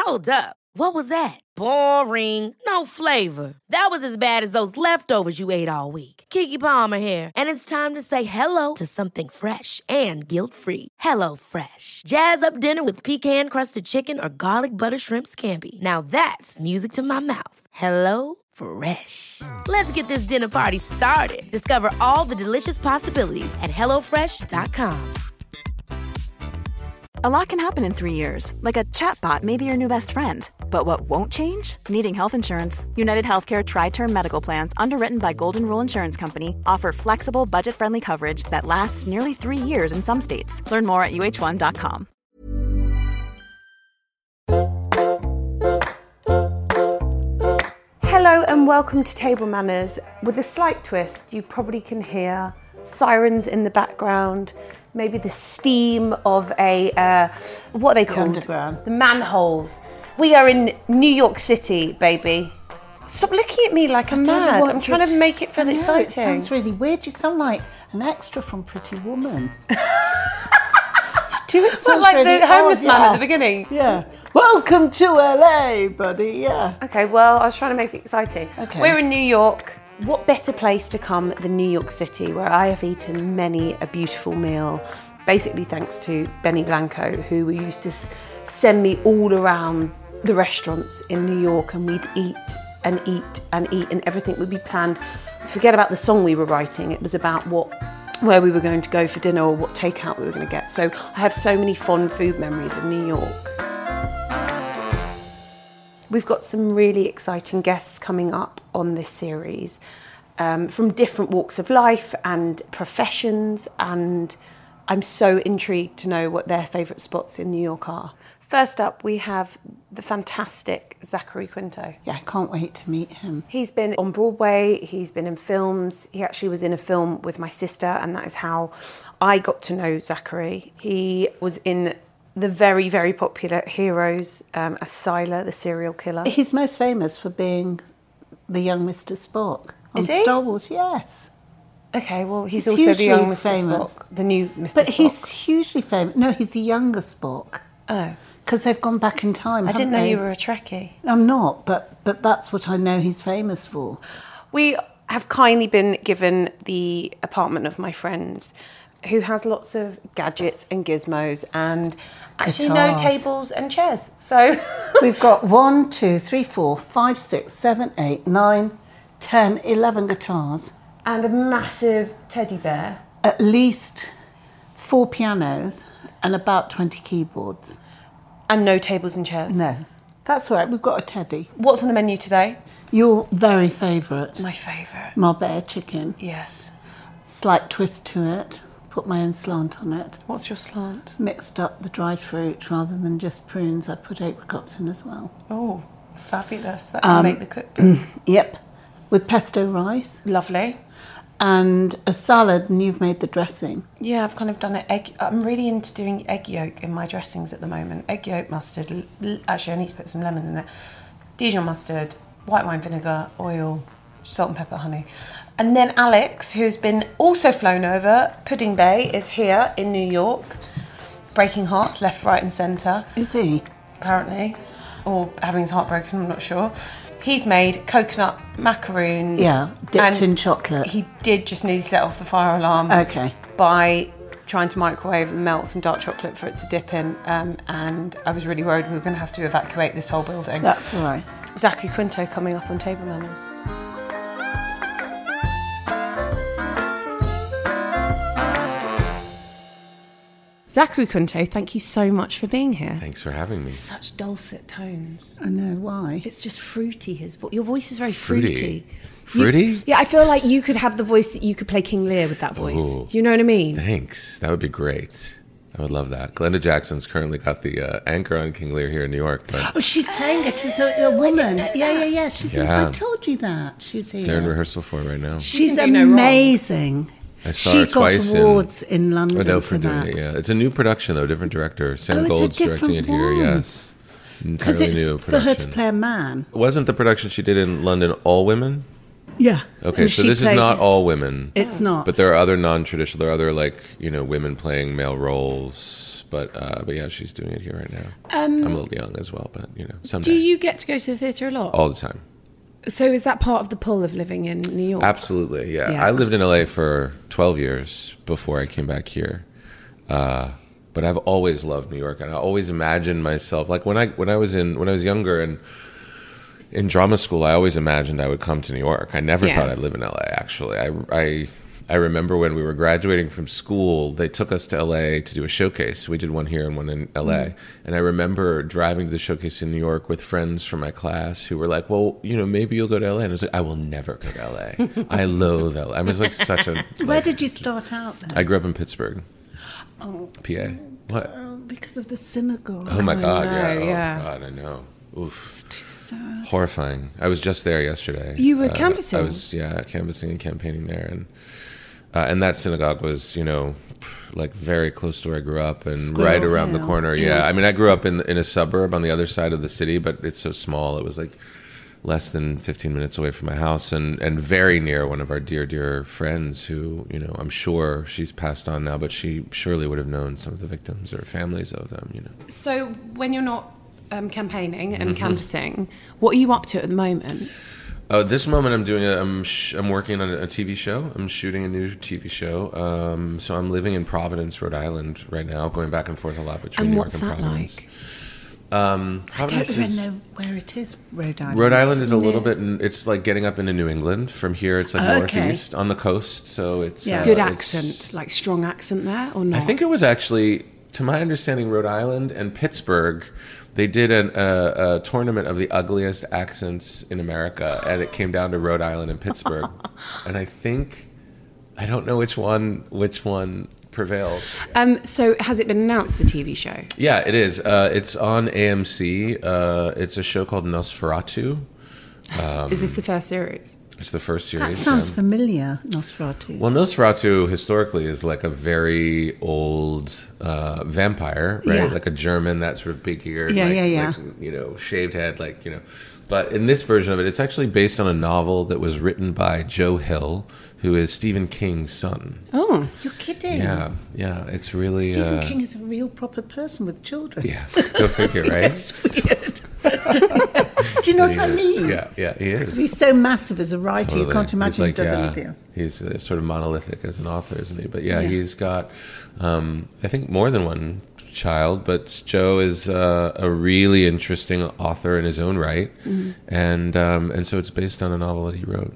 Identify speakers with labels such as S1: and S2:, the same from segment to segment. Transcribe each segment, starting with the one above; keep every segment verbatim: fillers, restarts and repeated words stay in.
S1: Hold up. What was that? Boring. No flavor. That was as bad as those leftovers you ate all week. Keke Palmer here, and it's time to say hello to something fresh and guilt-free. Hello Fresh. Jazz up dinner with pecan-crusted chicken or garlic butter shrimp scampi. Now that's music to my mouth. Hello Fresh. Let's get this dinner party started. Discover all the delicious possibilities at hello fresh dot com.
S2: A lot can happen in three years, like a chatbot may be your new best friend. But what won't change? Needing health insurance. United Healthcare Tri-Term Medical Plans, underwritten by Golden Rule Insurance Company, offer flexible, budget-friendly coverage that lasts nearly three years in some states. Learn more at U H one dot com.
S3: Hello and welcome to Table Manners. With a slight twist, you probably can hear sirens in the background. Maybe the steam of a, uh, what are they called?
S4: The underground.
S3: The manholes. We are in New York City, baby. Stop looking at me like I'm mad. I'm trying to make it feel
S4: I know,
S3: exciting.
S4: It sounds really weird. You sound like an extra from Pretty Woman. Do it
S3: But like
S4: really
S3: the homeless
S4: odd,
S3: man
S4: yeah.
S3: at the beginning.
S4: Yeah. Welcome to L A, buddy. Yeah.
S3: Okay, well, I was trying to make it exciting.
S4: Okay.
S3: We're in New York. What better place to come than New York City, where I have eaten many a beautiful meal, basically thanks to Benny Blanco, who used to s- send me all around the restaurants in New York, and we'd eat and eat and eat, and everything would be planned. Forget about the song we were writing. It was about what, where we were going to go for dinner or what takeout we were going to get. So I have so many fond food memories of New York. We've got some really exciting guests coming up on this series um, from different walks of life and professions, and I'm so intrigued to know what their favourite spots in New York are. First up, we have the fantastic Zachary Quinto.
S4: Yeah, I can't wait to meet him.
S3: He's been on Broadway, he's been in films. He actually was in a film with my sister, and that is how I got to know Zachary. He was in the very, very popular Heroes um, as Sylar, the serial killer.
S4: He's most famous for being the young Mister Spock on
S3: Is he?
S4: Star Wars, yes.
S3: Okay, well, he's,
S4: He's
S3: also the young
S4: hugely
S3: Mister
S4: famous.
S3: Spock, the new Mister
S4: But
S3: Spock.
S4: he's hugely famous. No, he's the younger Spock.
S3: Oh,
S4: Because they've gone back in time,
S3: I didn't
S4: haven't
S3: know
S4: they?
S3: you were a Trekkie.
S4: I'm not, but but that's what I know he's famous for.
S3: We have kindly been given the apartment of my friends, who has lots of gadgets and gizmos and actually no
S4: Guitars.
S3: tables and chairs. So
S4: We've got one, two, three, four, five, six, seven, eight, nine, ten, eleven guitars.
S3: and a massive teddy bear.
S4: At least four pianos and about twenty keyboards.
S3: And no tables and chairs.
S4: No, that's right, we've got a teddy.
S3: What's on the menu today?
S4: Your very favourite,
S3: My favourite.
S4: Marbella chicken.
S3: Yes.
S4: Slight twist to it, put my own slant on it.
S3: What's your slant?
S4: Mixed up the dried fruit rather than just prunes. I put apricots in as well.
S3: Oh, fabulous. That can
S4: Um,
S3: make the cook.
S4: Yep, with pesto rice
S3: Lovely.
S4: and a salad, and you've made the dressing.
S3: Yeah, I've kind of done it. Egg. I'm really into doing egg yolk in my dressings at the moment. Egg yolk, mustard. l- l- Actually, I need to put some lemon in it. Dijon mustard, white wine vinegar, oil, salt and pepper, honey. And then Alex, who's been also flown over, Pudding Bay, is here in New York, breaking hearts left, right, and centre.
S4: Is he?
S3: Apparently, or having his heart broken. I'm not sure. He's made coconut macaroons.
S4: Yeah, dipped
S3: and
S4: in chocolate.
S3: He did just need to set off the fire alarm
S4: Okay.
S3: by trying to microwave and melt some dark chocolate for it to dip in, um, and I was really worried we were going to have to evacuate this whole building.
S4: That's all right.
S3: Zachary Quinto coming up on Table Manners. Zachary Quinto, thank you so much for being here.
S5: Thanks for having me.
S3: Such dulcet tones.
S4: I know why.
S3: It's just fruity. His vo- your voice is very
S5: Fruity.
S3: fruity.
S5: Fruity?
S3: You- yeah, I feel like you could have the voice that you could play King Lear with that voice.
S5: Ooh.
S3: You know what I mean?
S5: Thanks. That would be great. I would love that. Glenda Jackson's currently got the uh, anchor on King Lear here in New York, but
S4: Oh, she's playing it. She's a, a woman. Yeah, yeah, yeah. She's
S5: Yeah.
S4: I told you that. She's here.
S5: they're in rehearsal for it right now.
S4: She's
S3: can do no wrong.
S4: amazing.
S5: I saw
S4: She
S5: her
S4: got
S5: twice in-
S4: awards in, London
S5: Adele
S4: for
S5: for doing
S4: that.
S5: it, yeah. It's a new production, though, different director. Sam
S4: Oh, it's a
S5: Gold's directing it
S4: different
S5: here,
S4: one.
S5: yes.
S4: Because
S5: Entirely new
S4: it's for her to
S5: production.
S4: play a man.
S5: Wasn't the production she did in London all women?
S4: Yeah.
S5: Okay,
S4: And
S5: so
S4: she
S5: this is
S4: played-
S5: not all women.
S4: It's not.
S5: But there are other non-traditional, there are other, like, you know, women playing male roles, But uh, but yeah, she's doing it here right now.
S3: Um,
S5: I'm a little young as well, but you know, someday.
S3: Do you get to go to the theatre a lot?
S5: All the time.
S3: So is that part of the pull of living in New York?
S5: Absolutely, yeah.
S3: Yeah.
S5: I lived in L A for twelve years before I came back here. Uh, but I've always loved New York, and I always imagined myself like when I when I was in when I was younger and in drama school, I always imagined I would come to New York. I never
S3: Yeah.
S5: thought I'd live in L A. Actually, I I I remember when we were graduating from school, they took us to L A to do a showcase. We did one here and one in L A. Mm. And I remember driving to the showcase in New York with friends from my class who were like, well, you know, maybe you'll go to L A. And I was like, I will never go to L A. I loathe L A. I was like such a...
S4: Where
S5: like,
S4: did you start out then?
S5: I grew up in Pittsburgh,
S4: Oh,
S5: P A. What?
S4: oh, because of the synagogue.
S5: Oh my
S3: I
S5: God,
S3: know,
S5: yeah. Oh
S3: yeah.
S5: God, I know. Oof.
S4: Too sad.
S5: Horrifying. I was just there yesterday.
S3: You were
S5: Uh,
S3: canvassing?
S5: I was, yeah, canvassing and campaigning there. And uh, and that synagogue was, you know, like very close to where I grew up and
S4: Squirrel
S5: right around the
S4: Hill.
S5: corner. Yeah.
S4: Yeah.
S5: I mean, I grew up in in a suburb on the other side of the city, but it's so small. It was like less than fifteen minutes away from my house and, and very near one of our dear, dear friends who, you know, I'm sure she's passed on now, but she surely would have known some of the victims or families of them, you know.
S3: So when you're not um, campaigning and
S5: Mm-hmm.
S3: canvassing, what are you up to at the moment?
S5: Oh, this moment I'm doing a, I'm sh- I'm working on a, a T V show. I'm shooting a new T V show. Um, so I'm living in Providence, Rhode Island right now, going back and forth a lot between
S3: And
S5: New
S3: what's
S5: York and
S3: that
S5: Providence.
S3: like?
S5: Um,
S4: I
S5: Providence
S4: don't even
S5: is,
S4: know where it is, Rhode Island.
S5: Rhode Island is a little
S3: near-
S5: bit, in, it's like getting up into New England. From here, it's like
S4: Okay.
S5: northeast on the coast. So it's
S4: Yeah.
S5: uh,
S3: Good
S5: it's-
S3: accent, like strong accent there or not?
S5: I think it was actually, to my understanding, Rhode Island and Pittsburgh. They did an, a, a tournament of the ugliest accents in America, and it came down to Rhode Island and Pittsburgh. And I think, I don't know which one which one prevailed.
S3: Um, so has it been announced, the T V show?
S5: Yeah, it is. Uh, it's on A M C. Uh, it's a show called Nosferatu. Um,
S3: Is this the first series?
S5: It's the first
S4: That
S5: series.
S4: sounds
S5: um,
S4: familiar, Nosferatu.
S5: Well, Nosferatu historically is like a very old uh, vampire, right?
S4: Yeah.
S5: Like a German, that sort of big-eared,
S4: Yeah,
S5: like,
S4: yeah, yeah.
S5: like, you know, shaved head, like, you know. But in this version of it, it's actually based on a novel that was written by Joe Hill, who is Stephen King's son.
S3: Oh,
S4: You're kidding.
S5: Yeah, yeah, it's really...
S4: Stephen
S5: uh,
S4: King is a real proper person with children.
S5: Yeah, go figure, right?
S4: It's weird. Do you know what
S5: He
S4: I
S5: is.
S4: mean?
S5: Yeah, yeah, he is.
S4: He's so massive as a writer, you
S5: Totally.
S4: can't imagine
S5: He's like,
S4: he doesn't
S5: yeah,
S4: look you.
S5: He's uh, sort of monolithic as an author, isn't he? But yeah,
S4: Yeah.
S5: he's got, um, I think, more than one child. But Joe is uh, a really interesting author in his own right,
S3: Mm-hmm.
S5: and um, and so it's based on a novel that he wrote.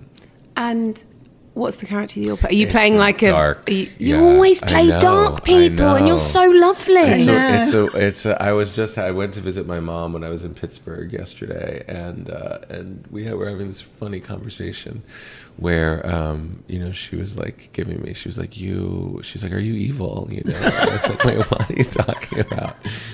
S3: and what's the character you're playing? Are you
S5: It's
S3: playing
S5: a
S3: like a...
S5: dark,
S3: are you you
S5: yeah,
S3: always
S5: I
S3: play
S5: know,
S3: dark
S5: I
S3: people and
S5: know.
S3: you're so lovely.
S5: It's
S4: know.
S5: a, it's a, it's a, I was just, I went to visit my mom when I was in Pittsburgh yesterday, and uh, and we had, were having this funny conversation where, um, you know, she was like giving me, she was like, you, she's like, are you evil? You know, and I was like, wait, what are you talking about?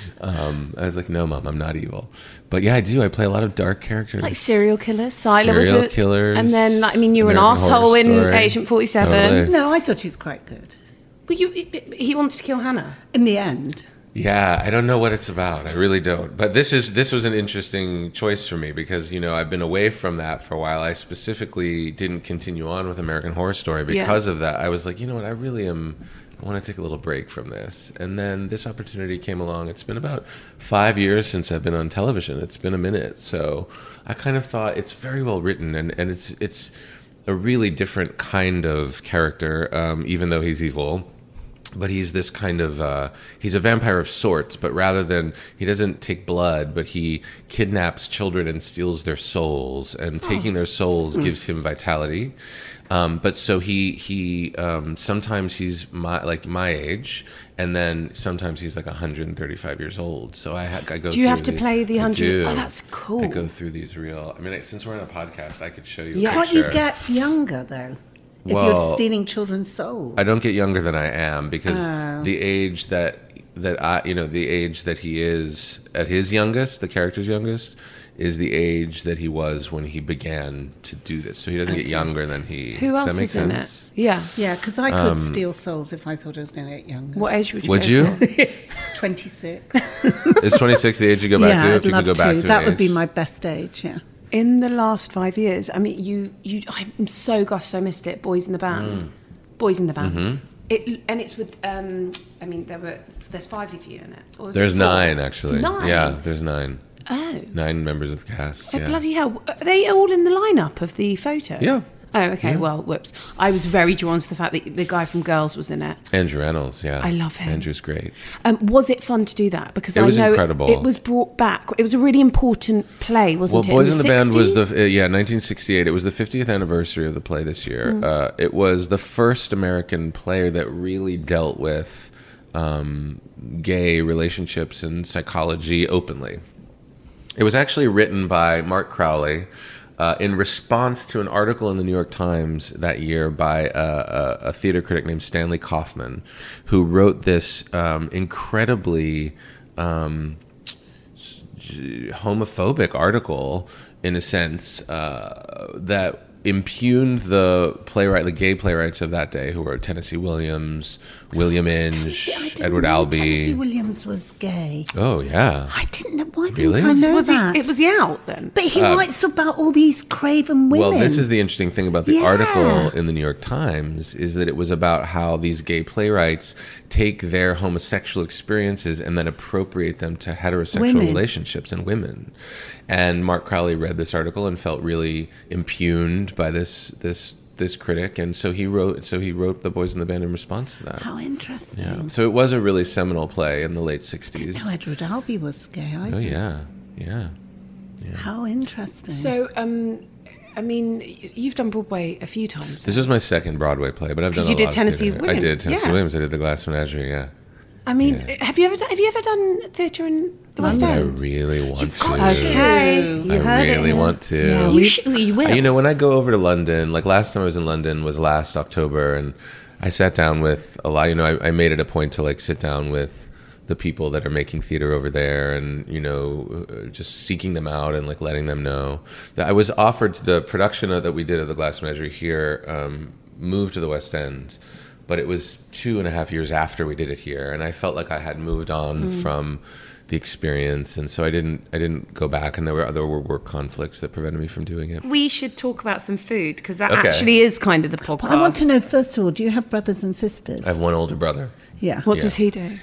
S5: Um, I was like, no, Mom, I'm not evil. But yeah, I do. I play a lot of dark characters.
S3: Like serial killers. Sila was
S5: Serial
S3: a-
S5: killers,
S3: And then, like, I mean, you were an
S5: American Horror
S3: asshole in
S5: Story.
S3: Agent forty-seven.
S5: Totally.
S4: No, I thought he was quite good.
S3: Well, you, he wanted to kill Hannah.
S4: In the end.
S5: Yeah, I don't know what it's about. I really don't. But this is this was an interesting choice for me because, you know, I've been away from that for a while. I specifically didn't continue on with American Horror Story because
S3: Yeah.
S5: of that. I was like, you know what, I really am I want to take a little break from this. And then this opportunity came along. It's been about five years since I've been on television. It's been a minute. So I kind of thought it's very well written and, and it's it's a really different kind of character, um, even though he's evil. But he's this kind of, uh, he's a vampire of sorts, but rather than, he doesn't take blood, but he kidnaps children and steals their souls, and taking their souls gives him vitality. Um, but so he, he um, sometimes he's my, like my age, and then sometimes he's like one hundred thirty-five years old. So I, ha- I go
S3: Do you
S5: through
S3: have to
S5: these-
S3: play the
S5: I
S3: one hundred?
S5: do.
S3: Oh, that's cool.
S5: I go through these real, I mean, I- since we're on a podcast, I could show you. a
S3: Yeah.
S4: Can't you
S5: picture.
S4: get younger, though? If
S5: Well,
S4: you're stealing children's souls.
S5: I don't get younger than I am because
S4: Oh.
S5: the age that that I, you know, the age that he is at his youngest, the character's youngest, is the age that he was when he began to do this. So he doesn't get younger than he.
S3: Who
S5: does
S3: else
S5: that make
S3: is in
S5: sense?
S3: it? Yeah.
S4: Yeah, because I could steal souls if I thought I was going to get younger.
S3: What age would you
S5: Would
S3: go
S5: you?
S3: for?
S4: twenty-six.
S5: Is twenty-six the age you go back
S4: yeah,
S5: to?
S4: I'd
S5: If you
S4: love
S5: could go back
S4: to.
S5: to,
S4: That
S5: an
S4: would be
S5: age?
S4: my best age, yeah.
S3: In the last five years, I mean, you, you, I'm so gosh, I missed it. Boys in the Band. Boys in the Band. It, and it's with, um, I mean, there were, there's five of you in it. Or was
S5: There's
S3: it four?
S5: nine, actually.
S3: Nine?
S5: Yeah, there's nine.
S3: Oh.
S5: Nine members of the cast.
S3: So
S5: yeah.
S3: bloody hell. Are they all in the lineup of the photo?
S5: Yeah.
S3: Oh, okay.
S5: Yeah.
S3: Well, whoops. I was very drawn to the fact that the guy from Girls was in it.
S5: Andrew Reynolds, yeah.
S3: I love him.
S5: Andrew's great.
S3: Um, was it fun to do that? Because
S5: It
S3: I
S5: was
S3: know
S5: incredible.
S3: It, it was brought back. It was a really important play, wasn't
S5: Well,
S3: it?
S5: Boys in the, Band was
S3: sixties?
S5: the uh, yeah nineteen sixty-eight. It was the fiftieth anniversary of the play this year.
S3: Mm.
S5: Uh, it was the first American play that really dealt with um, gay relationships and psychology openly. It was actually written by Mark Crowley uh, in response to an article in the New York Times that year by a, a, a theater critic named Stanley Kaufman, who wrote this um, incredibly um, homophobic article, in a sense, uh, that impugned the playwright, the gay playwrights of that day, who were Tennessee Williams, William Inge,
S4: Tennessee- I didn't
S5: Edward
S4: know
S5: Albee.
S4: Tennessee Williams was gay.
S5: Oh yeah.
S4: I didn't know. Why didn't
S5: Really?
S4: I know
S3: Was he,
S4: that?
S3: it was he out then?
S4: but he
S5: Uh,
S4: writes about all these craven women.
S5: Well, this is the interesting thing about the
S4: Yeah.
S5: article in the New York Times is that it was about how these gay playwrights take their homosexual experiences and then appropriate them to heterosexual
S4: Women.
S5: relationships and women. And Mark Crowley read this article and felt really impugned by this this this critic, and so he wrote so he wrote The Boys in the Band in response to that.
S4: How interesting.
S5: Yeah. So it was a really seminal play in the late sixties.
S4: No, Edward Albee was gay. I
S5: Oh yeah, yeah.
S4: How interesting.
S3: So, um, I mean, you've done Broadway a few times.
S5: This was my second Broadway play, but I've done
S3: 'Cause
S5: a
S3: you did
S5: lot of
S3: Tennessee
S5: theater. I
S3: Williams.
S5: did Tennessee
S3: Yeah.
S5: Williams. I did The Glass Menagerie. Yeah.
S3: I mean,
S5: Yeah.
S3: have you ever done, have you ever done theatre in the West
S5: I
S3: End?
S5: really want to.
S4: got to.
S3: Okay, you
S5: I
S3: heard
S5: really
S3: it.
S5: want to.
S4: Yeah,
S3: You, sh- you will.
S5: You know, when I go over to London, like last time I was in London was last October, and I sat down with a lot. You know, I, I made it a point to like sit down with the people that are making theater over there, and you know, uh, just seeking them out and like letting them know that I was offered the production that we did of The Glass Menagerie here, um, moved to the West End. But it was two and a half years after we did it here, and I felt like I had moved on
S3: Mm.
S5: from the experience, and so I didn't. I didn't go back, and there were there were work conflicts that prevented me from doing it.
S3: We should talk about some food, because that
S5: Okay.
S3: actually is kind of the podcast.
S4: But I want to know, first of all, do you have brothers and sisters?
S5: I have one older brother.
S4: Yeah.
S3: What
S5: Yeah.
S3: does he do?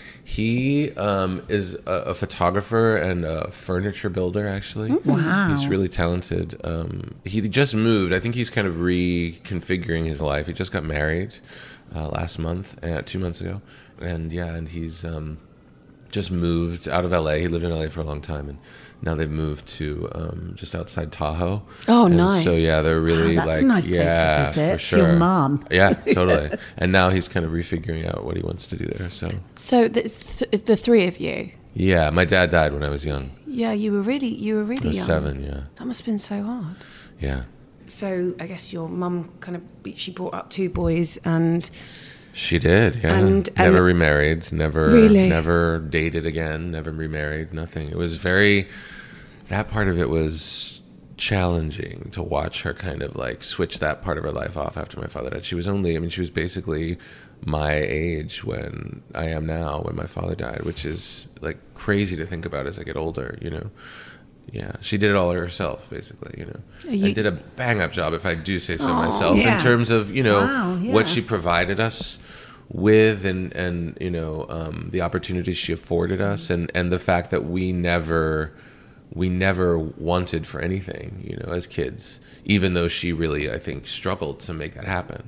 S5: He um, is a, a photographer and a furniture builder, actually.
S4: Wow.
S5: He's really talented. Um, he just moved. I think he's kind of reconfiguring his life. He just got married uh, last month, uh, two months ago. And yeah, and he's um, just moved out of L A. He lived in L A for a long time, and now they've moved to um, just outside Tahoe.
S3: Oh,
S5: And
S3: nice.
S5: So yeah, they're really
S4: Wow, that's
S5: like
S4: a nice place to
S5: yeah,
S4: visit
S5: for
S4: for your
S5: sure.
S4: mum.
S5: Yeah, totally. And now he's kind of refiguring out what he wants to do there. So
S3: So there's th- the three of you.
S5: yeah, my dad died when I was young.
S3: Yeah, you were really, you were
S5: I
S3: really
S5: was
S3: young.
S5: seven. Yeah,
S3: That must have been so hard.
S5: yeah.
S3: So I guess your mum kind of, she brought up two boys, and
S5: She did, yeah.
S3: And-
S5: never
S3: and-
S5: remarried, never
S3: Really?
S5: never dated again, never remarried, nothing. It was very, that part of it was challenging to watch her kind of like switch that part of her life off after my father died. She was only, I mean, she was basically my age when I am now, when my father died, which is like crazy to think about as I get older, you know. Yeah, she did it all herself, basically, you know,
S3: You-
S5: and did a bang-up job, if I do say so
S3: Aw.
S5: myself,
S4: Yeah.
S5: in terms of, you know,
S4: Wow, yeah.
S5: what she provided us with, and and you know, um, the opportunities she afforded us, and and the fact that we never we never wanted for anything, you know, as kids, even though she really, I think, struggled to make that happen,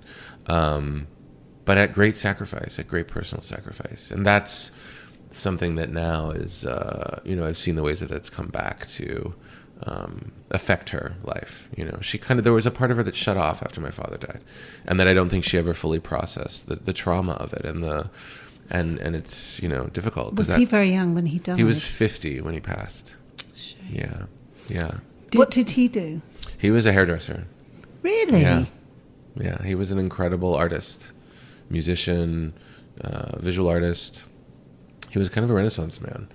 S5: um, but at great sacrifice, at great personal sacrifice, and that's something that now is, uh, you know, I've seen the ways that it's come back to um, affect her life. You know, she kind of, there was a part of her that shut off after my father died, and that I don't think she ever fully processed the, the trauma of it, and the, and and it's, you know, difficult. 'cause
S4: Was he
S5: that-
S4: very young when he died?
S5: He was fifty when he passed. Yeah, yeah.
S4: What did he do?
S5: He was a hairdresser.
S4: Really?
S5: Yeah, yeah. He was an incredible artist, musician, uh, visual artist. He was kind of a Renaissance man.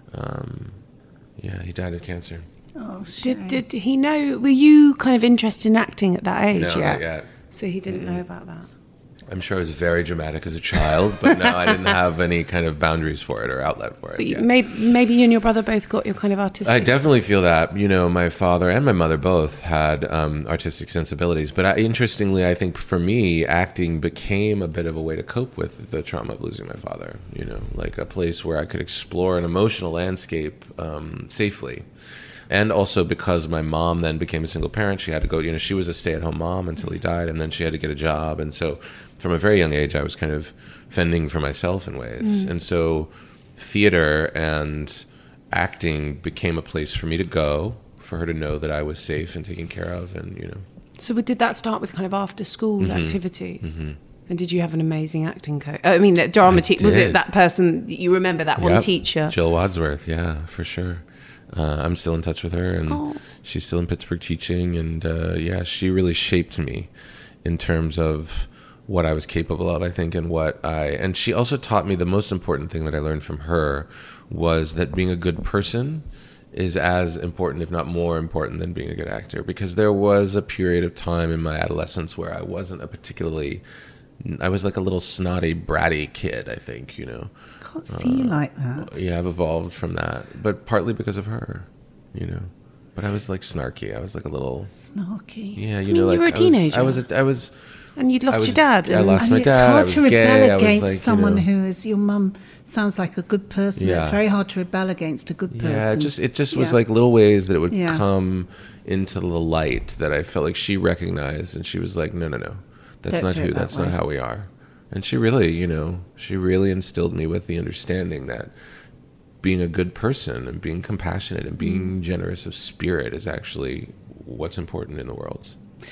S5: Um, yeah, he died of cancer.
S4: Oh, shame.
S3: did, did he know, were you kind of interested in acting at that age?
S5: No,
S3: yet?
S5: not yet.
S3: So he didn't know about that.
S5: I'm sure I was very dramatic as a child, but no, I didn't have any kind of boundaries for it or outlet for it.
S3: But you,
S5: yeah.
S3: maybe, maybe you and your brother both got your kind of artistic...
S5: I definitely feel that. You know, my father and my mother both had um, artistic sensibilities. But I, interestingly, I think for me, acting became a bit of a way to cope with the trauma of losing my father. You know, like a place where I could explore an emotional landscape um, safely. And also because my mom then became a single parent, she had to go, you know, she was a stay-at-home mom until he died, and then she had to get a job. And so from a very young age, I was kind of fending for myself in ways. Mm. And so theater and acting became a place for me to go, for her to know that I was safe and taken care of, and, you know.
S3: So did that start with kind of after-school
S5: Mm-hmm.
S3: activities?
S5: Mm-hmm.
S3: And did you have an amazing acting coach? I mean, that drama teacher, was it that person, you remember that one
S5: yep.
S3: teacher?
S5: Jill Wadsworth, yeah, for sure. Uh, I'm still in touch with her, and
S3: oh.
S5: she's still in Pittsburgh teaching, and uh, yeah, she really shaped me in terms of what I was capable of, I think, and what I, and she also taught me the most important thing that I learned from her was that being a good person is as important, if not more important, than being a good actor, because there was a period of time in my adolescence where I wasn't a particularly, I was like a little snotty, bratty kid, I think, you know.
S4: I can't see uh, you like that.
S5: Yeah, I've evolved from that, but partly because of her, you know. But I was like snarky. I was like a little
S4: snarky.
S5: Yeah, you
S3: I mean,
S5: know, like
S3: you were a teenager.
S5: I was. I was. A, I was
S3: and you'd lost
S5: was,
S3: your dad.
S5: I lost
S4: and
S5: my
S4: it's
S5: dad.
S4: hard
S5: I was
S4: to rebel
S5: gay.
S4: against
S5: like,
S4: someone
S5: you know,
S4: who is your mum. Sounds like a good person.
S5: Yeah.
S4: It's very hard to rebel against a good person.
S5: Yeah, it just it just
S4: yeah.
S5: was like little ways that it would
S4: yeah.
S5: come into the light that I felt like she recognized, and she was like, no, no, no, that's
S4: Don't
S5: not
S4: do
S5: who.
S4: it that
S5: That's
S4: way.
S5: not how we are. And she really, you know, she really instilled me with the understanding that being a good person and being compassionate and being mm. generous of spirit is actually what's important in the world.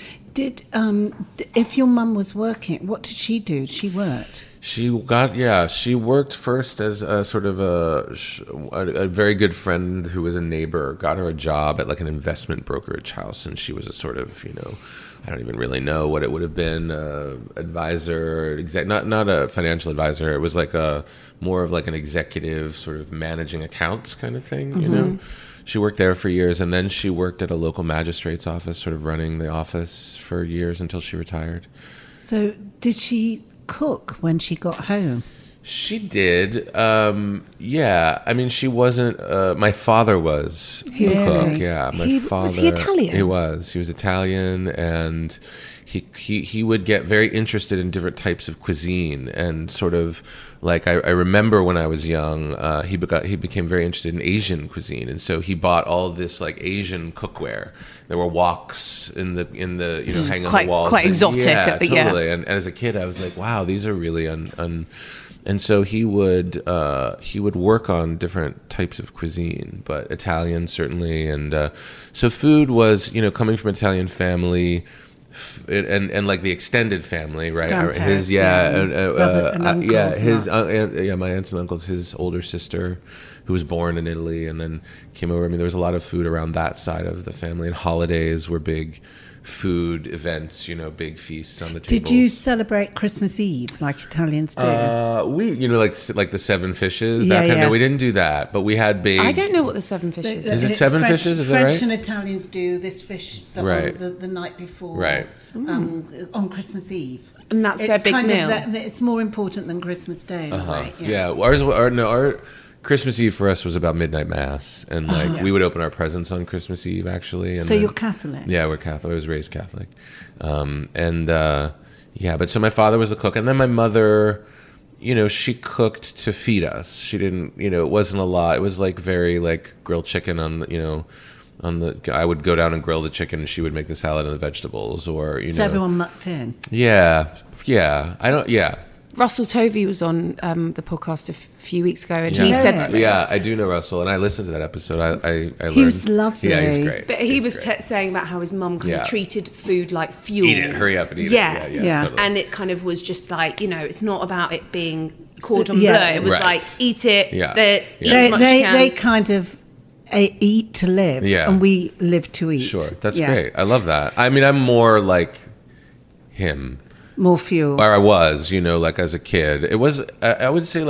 S4: Did um, if your mum was working, what did she do? She worked.
S5: She got yeah. She worked first as a sort of a, a a very good friend who was a neighbor. Got her a job at like an investment brokerage house, and she was a sort of you know. I don't even really know what it would have been, uh, advisor, exec, not not a financial advisor. It was like a more of like an executive sort of managing accounts kind of thing, you mm-hmm. know. She worked there for years, and then she worked at a local magistrate's office, sort of running the office for years until she retired.
S4: So did she cook when she got home?
S5: She did, um, yeah. I mean, she wasn't. Uh, my father was
S3: he
S5: a
S3: was
S5: cook.
S3: really?
S5: Yeah, my
S3: he,
S5: father.
S3: Was he Italian?
S5: He was. He was Italian, and he he he would get very interested in different types of cuisine, and sort of like I, I remember when I was young, uh, he got he became very interested in Asian cuisine, and so he bought all this like Asian cookware. There were woks in the in the you know hanging
S3: quite,
S5: on the walls.
S3: Quite
S5: and,
S3: exotic,
S5: yeah,
S3: but
S5: totally.
S3: yeah.
S5: And, and as a kid, I was like, wow, these are really un. un And so he would uh, he would work on different types of cuisine, but Italian certainly. And uh, so food was, you know, coming from an Italian family, f- it, and and like the extended family, right? His yeah,
S4: yeah,
S5: and, uh,
S4: brother and
S5: uh,
S4: uncles,
S5: yeah, his
S4: yeah.
S5: uh, aunt, yeah, my aunts and uncles, his older sister, who was born in Italy and then came over. I mean, there was a lot of food around that side of the family, and holidays were big. Food events, you know, big feasts on the tables.
S4: Did you celebrate Christmas Eve like Italians do?
S5: Uh, we, you know, like like the seven fishes.
S4: Yeah,
S5: that kind
S4: yeah.
S5: of, no, we didn't do that, but we had big.
S3: I don't know what the seven fishes
S5: Is
S3: is.
S5: it seven
S4: French,
S5: fishes? Is that
S4: French
S5: right?
S4: and Italians do this fish the,
S5: Right.
S4: on the, the night before,
S5: Right.
S4: um, on Christmas Eve.
S3: And that's
S4: it's
S3: their big
S4: kind
S3: meal.
S4: Of that, it's more important than Christmas Day. In
S5: Uh-huh.
S4: a way,
S5: Yeah. Well, ours, our, no, our Christmas Eve for us was about midnight mass, and like
S4: Oh, yeah.
S5: we would open our presents on Christmas Eve, actually. And
S4: So
S5: then,
S4: you're Catholic?
S5: Yeah, we're Catholic. I was raised Catholic, um, and uh, yeah. But so my father was the cook, and then my mother, you know, she cooked to feed us. She didn't, you know, it wasn't a lot. It was like very like grilled chicken on, the, you know, on the. I would go down and grill the chicken, and she would make the salad and the vegetables, or you
S4: So
S5: know.
S4: everyone mucked in.
S5: Yeah, yeah. I don't. Yeah.
S3: Russell Tovey was on um, the podcast a f- few weeks ago, and
S5: Yeah.
S3: he
S4: Yeah.
S3: said,
S5: Yeah, I do know Russell, and I listened to that episode. I, I, I learned.
S4: He was lovely.
S5: Yeah, he's great.
S3: but he
S5: He's
S3: was
S5: great.
S3: te- saying about how his mum kind
S5: Yeah.
S3: of treated food like fuel.
S5: Eat it, hurry up and eat
S3: yeah.
S5: it. Yeah, yeah,
S4: Yeah.
S5: totally.
S3: And it kind of was just like, you know, it's not about it being cordon
S4: Yeah.
S3: bleu. It was
S5: Right.
S3: like, eat it,
S5: Yeah.
S3: the,
S5: Yeah.
S3: eat
S4: They
S3: as much
S4: they,
S3: as you can.
S4: they kind of uh, eat to live,
S5: Yeah.
S4: and we live to eat.
S5: Sure, that's
S4: Yeah.
S5: great. I love that. I mean, I'm more like him,
S4: More fuel.
S5: or I was, you know, like as a kid. It was, I I would say, like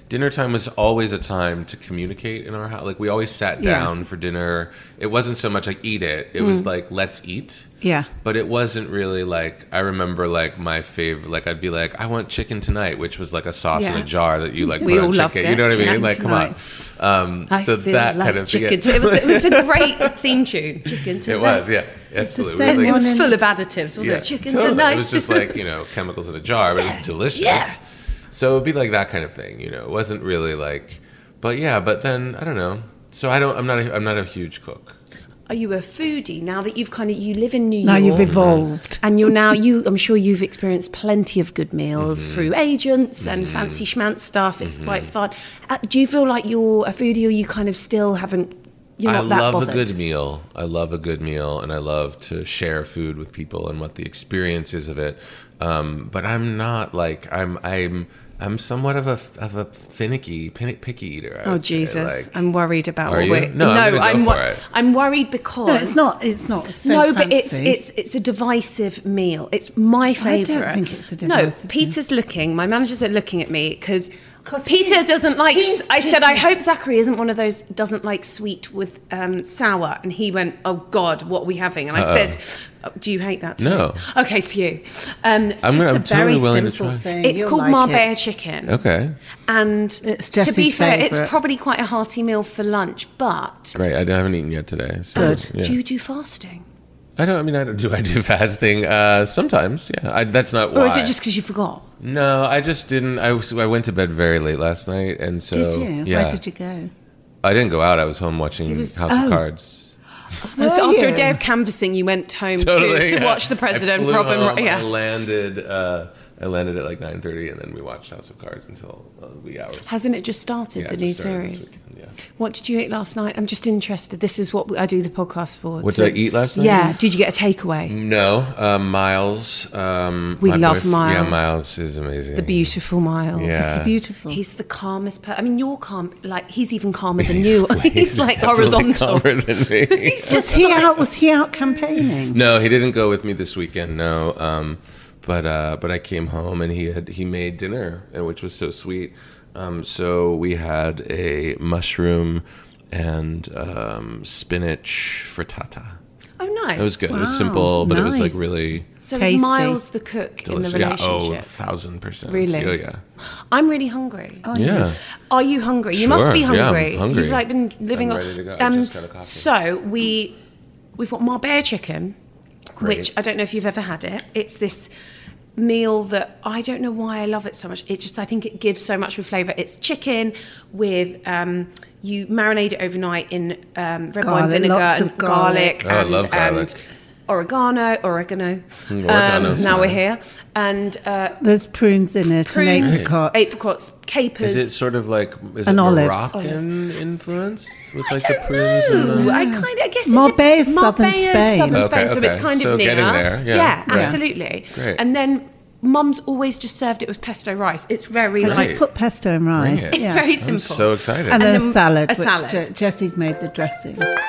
S5: dinner time was always a time to communicate in our house. Like we always sat down
S4: Yeah.
S5: for dinner. It wasn't so much like eat it. It was like let's eat.
S4: Yeah.
S5: But it wasn't really like, I remember like my favorite, like I'd be like, I want chicken tonight, which was like a sauce in
S3: Yeah.
S5: a jar that you like
S3: We
S5: put
S3: all
S5: on
S3: loved
S5: chicken.
S3: it.
S5: You know what I mean?
S3: Chicken
S5: Like, come on. Um,
S3: I
S5: so
S3: feel
S5: that
S3: like
S5: kind of
S3: chicken.
S5: thing.
S3: It was, it was a great theme tune. Chicken tonight.
S5: It was, yeah. Absolutely.
S4: same
S5: It was,
S3: It
S5: like-
S3: was
S4: One in-
S3: full of additives, wasn't
S5: yeah,
S3: it? Chicken
S5: totally.
S3: tonight.
S5: It was just like, you know, chemicals in a jar, but it was delicious.
S3: Yeah.
S5: So it'd be like that kind of thing, you know. It wasn't really like, but yeah, but then I don't know. So I don't. I'm not. A, I'm not a huge cook.
S3: Are you a foodie now that you've kind of you live in New
S4: Now
S3: York?
S4: you've evolved.
S3: And you're now you. I'm sure you've experienced plenty of good meals
S5: Mm-hmm.
S3: through agents and fancy schmancy stuff. It's quite fun. Uh, do you feel like you're a foodie, or you kind of still haven't? You're
S5: I
S3: not that
S5: love
S3: bothered.
S5: a good meal. I love a good meal, and I love to share food with people and what the experience is of it. Um, but I'm not like I'm. I'm. I'm somewhat of a of a finicky, pin- picky eater. I
S3: Oh
S5: would say.
S3: Jesus!
S5: Like,
S3: I'm worried about
S5: Are
S3: what
S5: you?
S3: we're.
S5: No, I'm gonna go
S3: I'm,
S5: for
S3: wo-
S5: it.
S3: I'm worried because
S4: No, it's not. It's not. So
S3: no, but it's
S4: fancy.
S3: it's it's a divisive meal. It's my favourite.
S4: think it's a
S3: No,
S4: divisive meal.
S3: Peter's looking. My managers are looking at me because
S4: 'Cause
S3: Peter
S4: he-
S3: doesn't like.
S4: he's
S3: I said, I
S4: picky.
S3: hope Zachary isn't one of those doesn't like sweet with um, sour, and he went, "Oh God, what are we having?" And I
S5: Uh-oh.
S3: said, oh, "Do you hate that?" Too?
S5: No.
S3: Okay, phew. Um,
S5: I'm,
S4: Just
S5: gonna,
S4: a
S5: I'm
S4: very
S5: totally willing to
S4: simple
S5: try.
S4: thing.
S3: it's
S4: You'll
S3: called
S4: like
S3: Marbella
S4: it.
S3: chicken.
S5: Okay,
S3: And
S4: It's
S3: to be
S4: Jessie's
S3: fair, it's
S4: favourite.
S3: probably quite a hearty meal for lunch, but
S5: great. I haven't eaten yet today. So,
S4: Good.
S5: Yeah.
S3: do you do fasting?
S5: I don't. I mean, I don't. Do I do fasting? Uh, sometimes. Yeah. I, that's not why.
S3: Or is it just because you forgot?
S5: No, I just didn't. I was. I went to bed very late last night, and so
S4: Did you?
S5: yeah.
S4: Where did you go?
S5: I didn't go out. I was home watching
S3: was-
S5: House
S4: oh.
S5: of Cards.
S3: So
S4: Were
S3: after a
S4: you?
S3: day of canvassing, you went home
S5: Totally,
S3: to, to
S5: yeah.
S3: watch the
S5: I
S3: president,
S5: flew
S3: Robin.
S5: home,
S3: Ro- yeah.
S5: I landed. Uh, I landed at like nine thirty, and then we watched House of Cards until uh, wee hours.
S3: Hasn't it just started,
S5: Yeah,
S3: the
S5: it
S3: new
S5: just started this
S3: series?
S5: weekend, yeah.
S3: What did you eat last night? I'm just interested. This is what I do the podcast for.
S5: What
S3: to-
S5: did I eat last night?
S3: Yeah. Did you get a takeaway?
S5: No, um, Miles. Um,
S3: We
S5: my
S3: love
S5: boyf- Yeah,
S3: Miles.
S5: Miles is amazing.
S3: The beautiful Miles.
S5: Yeah.
S4: It's beautiful.
S3: He's the calmest person. I mean, you're calm. Like, he's even calmer than
S5: He's
S3: you.
S5: way-
S3: he's like
S5: definitely
S3: horizontal.
S5: calmer than me.
S3: He's
S4: was
S3: just
S4: he
S3: like,
S4: out? Was he out campaigning?
S5: No, he didn't go with me this weekend. No, um, but uh, but I came home and he had he made dinner, and which was so sweet. Um, so we had a mushroom and um, spinach frittata.
S3: oh, nice.
S5: It was good. It was
S4: Wow,
S5: simple, but it was like
S4: nice.
S5: really
S3: So
S4: Tasty.
S3: is Miles the cook
S5: delicious.
S3: in the
S5: Yeah, oh,
S3: relationship?
S5: thousand percent.
S3: Really?
S5: Oh, yeah.
S3: I'm really hungry.
S5: Yeah.
S3: Are you hungry? You must
S5: Sure,
S3: be
S5: yeah, I'm
S3: hungry.
S5: hungry.
S3: You've like been living
S5: I'm
S3: on.
S5: ready to go. I just got a coffee.
S3: So we we've got Marbella chicken,
S5: Great.
S3: which I don't know if you've ever had it. It's this meal that I don't know why I love it so much. It just I think it gives so much with flavour. It's chicken with um, you marinate it overnight in um, red wine
S4: Garlic,
S3: vinegar
S4: lots
S3: and
S4: of garlic.
S5: Oh, I
S3: and,
S5: love garlic.
S3: and oregano, oregano.
S5: oregano's
S3: um, now we're
S5: nice.
S3: here, and uh,
S4: There's prunes in it
S3: prunes,
S4: and apricots.
S3: apricots, capers.
S5: Is it sort of like is
S4: And
S5: it
S4: olives.
S5: Moroccan influence with
S3: I
S5: like
S3: don't
S5: the prunes and
S3: know.
S5: the
S3: I kind of, I guess
S4: Marbella
S3: it's
S4: is southern Spain.
S3: Southern
S5: Okay,
S3: Spain, so it's
S5: okay.
S3: kind
S5: So
S3: of near.
S5: getting there, yeah.
S3: yeah, absolutely.
S5: Great.
S3: And then Mum's always just served it with pesto rice. It's very
S4: I
S3: like
S4: just put pesto and rice.
S5: it.
S3: it's
S4: yeah.
S3: very
S5: I'm
S3: simple.
S5: so excited.
S4: And then a
S3: then
S4: salad,
S3: a
S4: which
S3: salad.
S4: Je- Jessie's made the dressing.
S5: Oh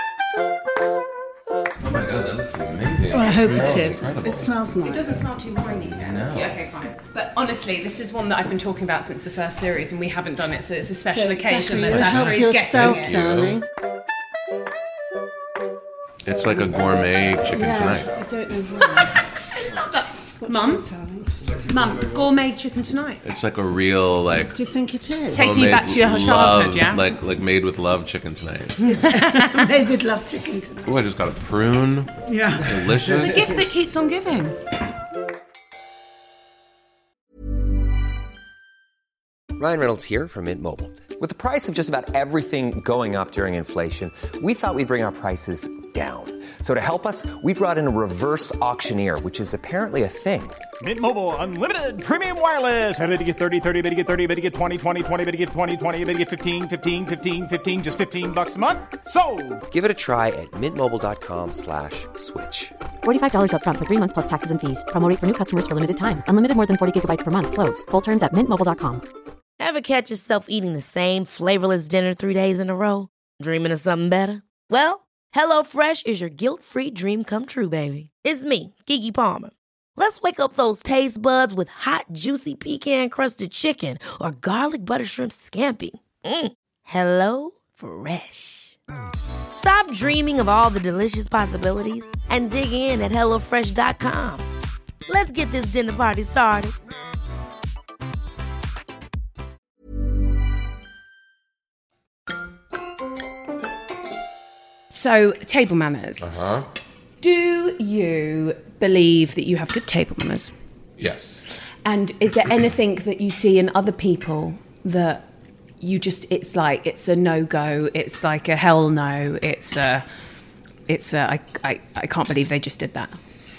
S5: my god, that looks amazing.
S4: Well, I hope
S5: smells
S4: it is.
S5: incredible.
S4: It smells
S3: It
S4: nice.
S3: doesn't smell too winey then.
S5: No.
S3: Yeah, okay, fine. But honestly, this is one that I've been talking about since the first series, and we haven't done it, so it's a special
S4: So,
S3: occasion
S4: Zachary,
S3: that
S4: you help
S3: Zachary's
S4: yourself,
S3: getting it.
S4: darling.
S5: It's like a gourmet chicken tonight.
S4: I don't know why.
S3: Mum, Mum, gourmet chicken tonight.
S5: It's like a real like
S4: Do you think it is?
S3: Take me
S5: homemade
S3: back to your childhood,
S5: love-
S3: yeah?
S5: Like like made with love chicken tonight.
S4: David loved chicken tonight.
S5: Oh, I just got a prune.
S4: Yeah.
S5: Delicious.
S3: The gift that keeps on giving.
S6: Ryan Reynolds here from Mint Mobile. With the price of just about everything going up during inflation, we thought we'd bring our prices down. So to help us, we brought in a reverse auctioneer, which is apparently a thing.
S7: Mint Mobile Unlimited Premium Wireless. How to get thirty, thirty, bit to get thirty, bit to get twenty, twenty, twenty, bit to get twenty, twenty, bit to get fifteen, fifteen, fifteen, fifteen, just fifteen bucks a month? Sold!
S6: Give it a try at mintmobile.com slash switch.
S8: forty-five dollars up front for three months plus taxes and fees. Promo rate for new customers for limited time. Unlimited more than forty gigabytes per month. Slows full terms at mint mobile dot com.
S1: Ever catch yourself eating the same flavorless dinner three days in a row? Dreaming of something better? Well, HelloFresh is your guilt-free dream come true, baby. It's me, Keke Palmer. Let's wake up those taste buds with hot, juicy pecan-crusted chicken or garlic butter shrimp scampi. Mm. Hello Fresh. Stop dreaming of all the delicious possibilities and dig in at hello fresh dot com. Let's get this dinner party started.
S3: So, table manners.
S5: Uh-huh.
S3: Do you believe that you have good table manners?
S5: Yes.
S3: And is there anything that you see in other people that you just, it's like, it's a no-go, it's like a hell no, it's a, it's a, I, I, I can't believe they just did that.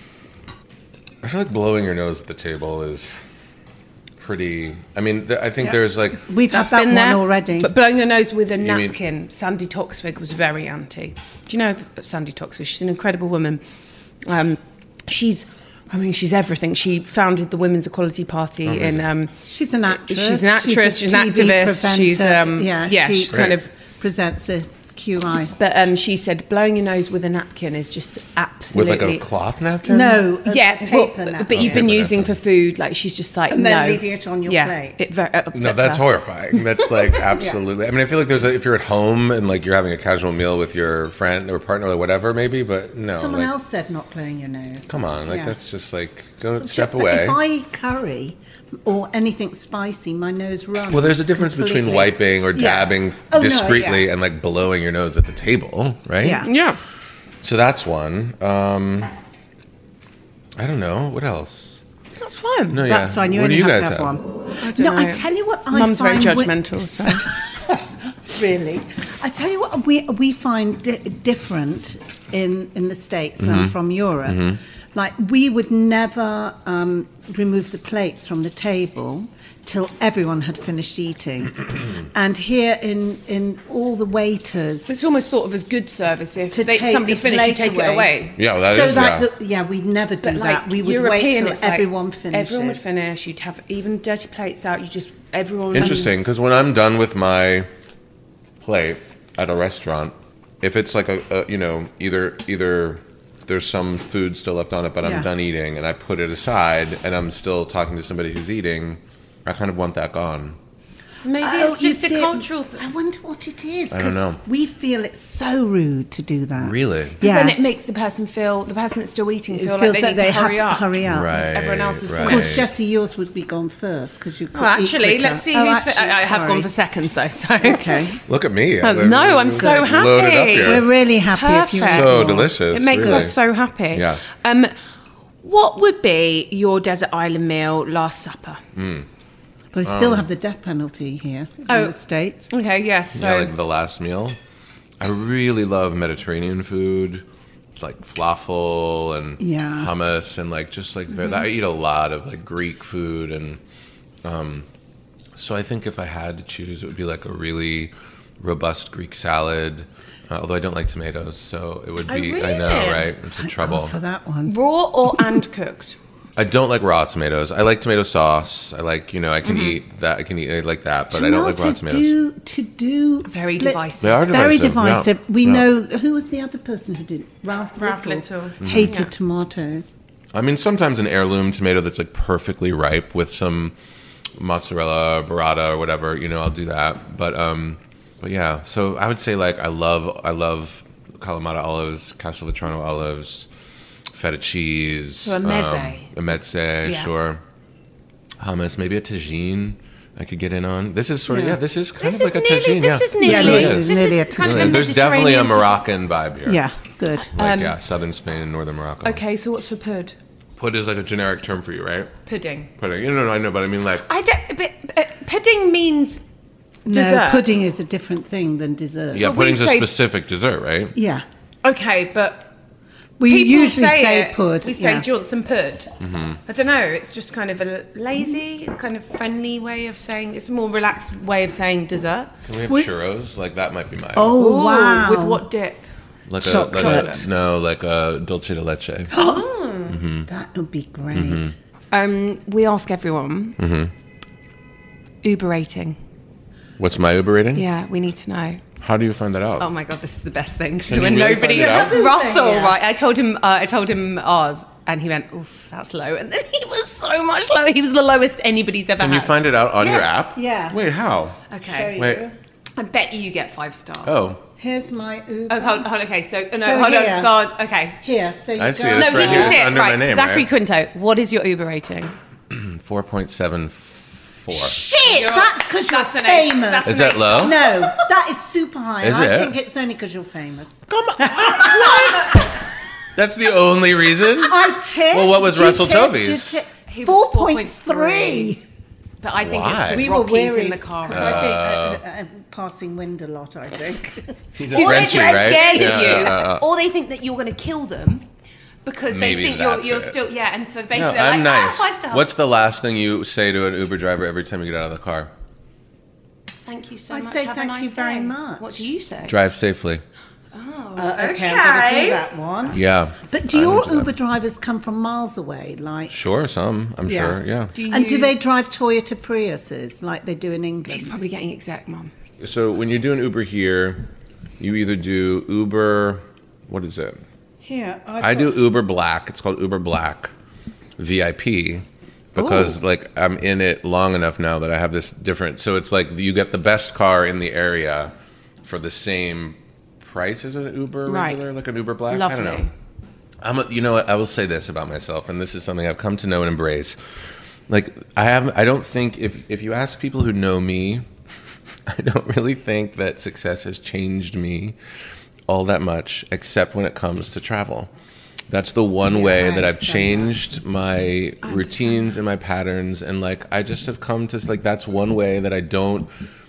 S5: I feel like blowing your nose at the table is pretty, I mean, th- I think
S3: Yeah.
S5: there's like...
S4: We've
S3: That's
S4: had that
S3: been
S4: one
S3: there,
S4: already.
S3: But blowing your nose with a
S5: mean-
S3: napkin, Sandy Toksvig was very anti. Do you know Sandy Toksvig? She's an incredible woman. Um, she's, I mean, she's everything. She founded the Women's Equality Party
S5: Oh,
S3: in... Um,
S4: She's an actress.
S3: She's an actress,
S4: a
S3: she's an
S4: T V
S3: activist,
S4: presenter.
S3: she's, um,
S4: yeah,
S3: yeah,
S4: she
S3: she's kind
S5: Right.
S3: of...
S4: presents a Q I.
S3: But um, she said blowing your nose with a napkin is just
S5: With
S3: absolutely...
S5: like a cloth napkin?
S4: No, a
S3: Yeah,
S4: paper
S3: but,
S4: napkin.
S3: but you've been
S5: Paper
S3: using
S5: napkin.
S3: for food, like she's just like,
S4: And
S3: no.
S4: then leaving it on your
S3: yeah,
S4: plate.
S3: It very uh, upsets
S5: No, that's
S3: her.
S5: horrifying. That's like absolutely. I mean, I feel like there's a, if you're at home and like you're having a casual meal with your friend or partner or whatever, maybe. But no,
S4: Someone
S5: like,
S4: else said not blowing your nose.
S5: come on, like
S4: Yeah.
S5: that's just like go step
S4: But
S5: away.
S4: If I eat curry or anything spicy, my nose runs.
S5: Well, there's a difference between
S4: completely.
S5: wiping or
S4: Yeah.
S5: dabbing
S4: Oh, no,
S5: discreetly
S4: yeah.
S5: and like blowing your nose at the table, right?
S4: Yeah.
S3: Yeah.
S5: So that's one. Um, I don't know what else.
S3: That's fine.
S5: No, yeah.
S4: That's fine. You
S5: what do
S4: only
S5: you
S4: have
S5: guys
S4: to have,
S5: have?
S4: one.
S3: I don't
S4: No,
S3: know.
S4: I tell you what I
S3: Mum's very
S4: find wi-
S3: judgmental, so...
S4: Really, I tell you what we we find di- different in in the States
S5: Mm-hmm.
S4: and from Europe. Like we would never um, remove the plates from the table till everyone had finished eating, and here in in all the waiters.
S3: It's almost thought of as good service if
S4: To
S3: they,
S4: take
S3: somebody's
S4: the
S3: finished, you
S4: plate
S3: take it away.
S5: Yeah, well, that
S4: so
S5: is,
S4: like
S5: yeah.
S4: the, yeah, we'd never do
S3: But like
S4: that. We would
S3: European,
S4: wait till
S3: it's like
S4: everyone finishes.
S3: everyone would finish. You'd have even dirty plates out. You just everyone.
S5: Interesting, because when I'm done with my plate at a restaurant, if it's like a, a you know either either there's some food still left on it, but I'm
S4: Yeah.
S5: done eating, and I put it aside, and I'm still talking to somebody who's eating, I kind of want that gone.
S3: So maybe
S4: Oh,
S3: it's
S4: you
S3: just a
S4: see,
S3: cultural thing.
S4: I wonder what it is.
S5: I don't
S4: 'cause
S5: know.
S4: We feel it's so rude to do that.
S5: Really?
S3: Yeah.
S4: Yeah.
S3: Then it makes the person feel, the person that's still eating,
S4: It
S3: feel like
S4: feels
S3: they
S4: that
S3: need to
S4: have
S3: hurry up.
S4: Hurry up.
S5: Right.
S3: everyone else is
S5: right.
S4: Of course, Jessie, yours would be gone first because you.
S3: Oh, actually, let's see
S4: oh,
S3: who's.
S4: actually,
S3: I, I have
S4: sorry.
S3: gone for seconds though. So
S4: Okay.
S5: Look at me.
S3: Oh, no, I'm so happy.
S5: Loaded up here.
S4: We're really happy if you.
S3: Perfect.
S5: So
S4: want more.
S5: delicious.
S3: it makes
S5: really.
S3: us so happy.
S5: Yeah.
S3: Um, what would be your desert island meal, last supper?
S4: But we still have the death penalty here
S3: Oh.
S4: in the States.
S3: Okay, yes. So
S5: Yeah, like the last meal. I really love Mediterranean food. It's like falafel and
S4: Yeah.
S5: hummus and like just like very, I eat a lot of like Greek food and um, so I think if I had to choose, it would be like a really robust Greek salad. Uh, although I don't like tomatoes, so it would be.
S3: Oh,
S5: I know,
S3: really?
S5: right? It's a
S4: Thank
S5: trouble.
S4: God for that one.
S3: raw or and cooked?
S5: I don't like raw tomatoes. I like tomato sauce. I like, you know, I can eat that. I can eat I like that, but I don't like raw
S4: Tomatoes
S5: tomatoes.
S4: do to do
S3: Very
S4: split-
S3: divisive.
S5: They are divisive.
S4: Very
S5: yeah.
S4: divisive. We
S5: Yeah.
S4: know who was the other person who did Ralph,
S3: Ralph
S4: Little,
S3: Little.
S4: hated
S3: Yeah.
S4: tomatoes.
S5: I mean, sometimes an heirloom tomato that's like perfectly ripe with some mozzarella, burrata, or whatever, you know, I'll do that. But, um, but yeah. So I would say like I love, I love Kalamata olives, Castelvetrano olives, feta cheese,
S3: So a meze.
S5: um, a meze,
S3: Yeah.
S5: sure, hummus, maybe a tagine. I could get in on. This is sort of yeah. This is kind
S3: This
S5: of
S3: is
S5: like a
S3: nearly.
S5: tagine.
S3: This
S5: yeah.
S3: is nearly.
S4: Yeah,
S5: really
S4: this
S5: is.
S4: is
S3: This
S4: nearly
S3: is
S4: a
S3: kind of
S4: tagine.
S3: a
S5: There's definitely a
S3: Mediterranean
S5: Moroccan vibe here.
S4: Yeah, good.
S5: Like
S3: Um,
S5: yeah, southern Spain and northern Morocco.
S3: Okay, so what's for pud?
S5: Pud is like a generic term for you, right?
S3: Pudding.
S5: Pudding. You know, no, I know, but I mean like.
S3: I don't. But, uh, pudding means
S4: No,
S3: dessert.
S4: pudding is a different thing than dessert.
S5: Yeah,
S3: But we
S5: pudding's a
S3: say-
S5: specific dessert, right?
S4: Yeah.
S3: Okay, but
S4: We
S3: people
S4: usually
S3: say,
S4: say,
S3: it,
S4: pud.
S3: We say
S4: yeah.
S3: Johnson pud.
S5: Mm-hmm.
S3: I don't know. It's just kind of a lazy, kind of friendly way of saying. It's a more relaxed way of saying dessert.
S5: Can we have
S4: We-
S5: churros? Like that might be my.
S4: Oh,
S3: Ooh,
S4: wow.
S3: With what dip?
S5: like
S4: chocolate.
S5: A, like a, no, like a dulce de leche.
S4: That would be great.
S3: Um, we ask everyone.
S5: Mm-hmm.
S3: Uber rating.
S5: What's my Uber rating?
S3: Yeah, we need to know.
S5: How do you find that out?
S3: Oh my god, this is the best thing. So
S5: Can
S3: when
S5: you really
S3: nobody,
S5: find it out?
S3: Russell,
S4: Yeah.
S3: right? I told him. Uh, I told him ours, And he went, oof, that's low. And then he was so much lower. He was the lowest anybody's ever
S5: Can
S3: had.
S5: you find it out on your
S4: Yes,
S5: app?
S4: yeah.
S5: Wait, how?
S3: Okay.
S4: Show
S5: Wait.
S4: you.
S3: I bet you get five stars.
S5: Oh,
S4: Here's my Uber.
S3: Oh, hold, hold, okay, so, no,
S4: So
S3: hold
S4: here.
S3: on, God, okay.
S4: Here, so you
S5: I
S4: go.
S5: see it.
S3: No,
S5: It's
S3: he
S5: right
S3: can
S5: here.
S3: see
S5: It's
S3: it.
S5: under my
S3: Right,
S5: name,
S3: Zachary
S5: right?
S3: Quinto, what is your Uber rating?
S5: four point seven four.
S4: Shit,
S3: You're-
S4: that's because you're
S3: that's an ace.
S4: famous.
S3: That's
S5: Is
S3: an
S5: that
S3: ace.
S5: low?
S4: No, that is super high.
S5: Is
S4: and I
S5: it?
S4: think it's only because you're famous.
S5: Come on. That's the only reason?
S4: I tipped.
S5: Well, what was
S4: you
S5: Russell
S4: tipped,
S5: Tovey's?
S4: you tipped.
S3: He was
S4: four
S3: four
S4: point
S3: point
S4: three.
S3: three. But I think
S5: Why?
S3: it's just
S4: We were
S3: Rocky's
S4: weary
S3: in the car.
S4: because I think uh, uh, uh, passing wind a lot. I think.
S5: He's a
S3: Or they're
S5: Frenchie,
S3: just
S5: right?
S3: scared
S5: Yeah,
S3: of you,
S5: uh, uh,
S3: or they think that you're going to kill them because
S5: Maybe
S3: they think you're,
S5: that's
S3: you're
S5: it.
S3: still, yeah, and so basically
S5: No,
S3: they're
S5: I'm
S3: like,
S5: nice.
S3: ah, five stars.
S5: What's the last thing you say to an Uber driver every time you get out of the car?
S3: Thank you so
S4: I
S3: much.
S4: say
S3: Have a
S4: thank
S3: nice
S4: you very
S3: day.
S4: much.
S3: What do you say?
S5: Drive safely.
S4: Uh, okay, I'm going to do that one.
S5: Yeah.
S4: But do
S5: I
S4: your
S5: would do that.
S4: Uber drivers come from miles away? Like,
S5: Sure, some, I'm
S4: Yeah.
S5: sure, yeah.
S3: Do you,
S4: and do they drive Toyota Priuses like they do in
S3: He's
S4: England?
S3: probably getting exec, Mum.
S5: So when you're doing Uber here, you either do Uber, what is it?
S4: Here, I've
S5: I do
S4: got-
S5: Uber Black. It's called Uber Black V I P because like I'm in it long enough now that I have this different. So it's like you get the best car in the area for the same price as an Uber
S3: Right.
S5: regular, like an Uber Black. I
S3: Lovely.
S5: don't know. I'm a, you know what? I will say this about myself, and this is something I've come to know and embrace. Like I have, I don't think if if you ask people who know me, I don't really think that success has changed me all that much, except when it comes to travel. That's the one
S4: Yeah,
S5: way
S4: I
S5: that I've
S4: understand
S5: changed my routines and my patterns, and like I just have come to like that's one way that I don't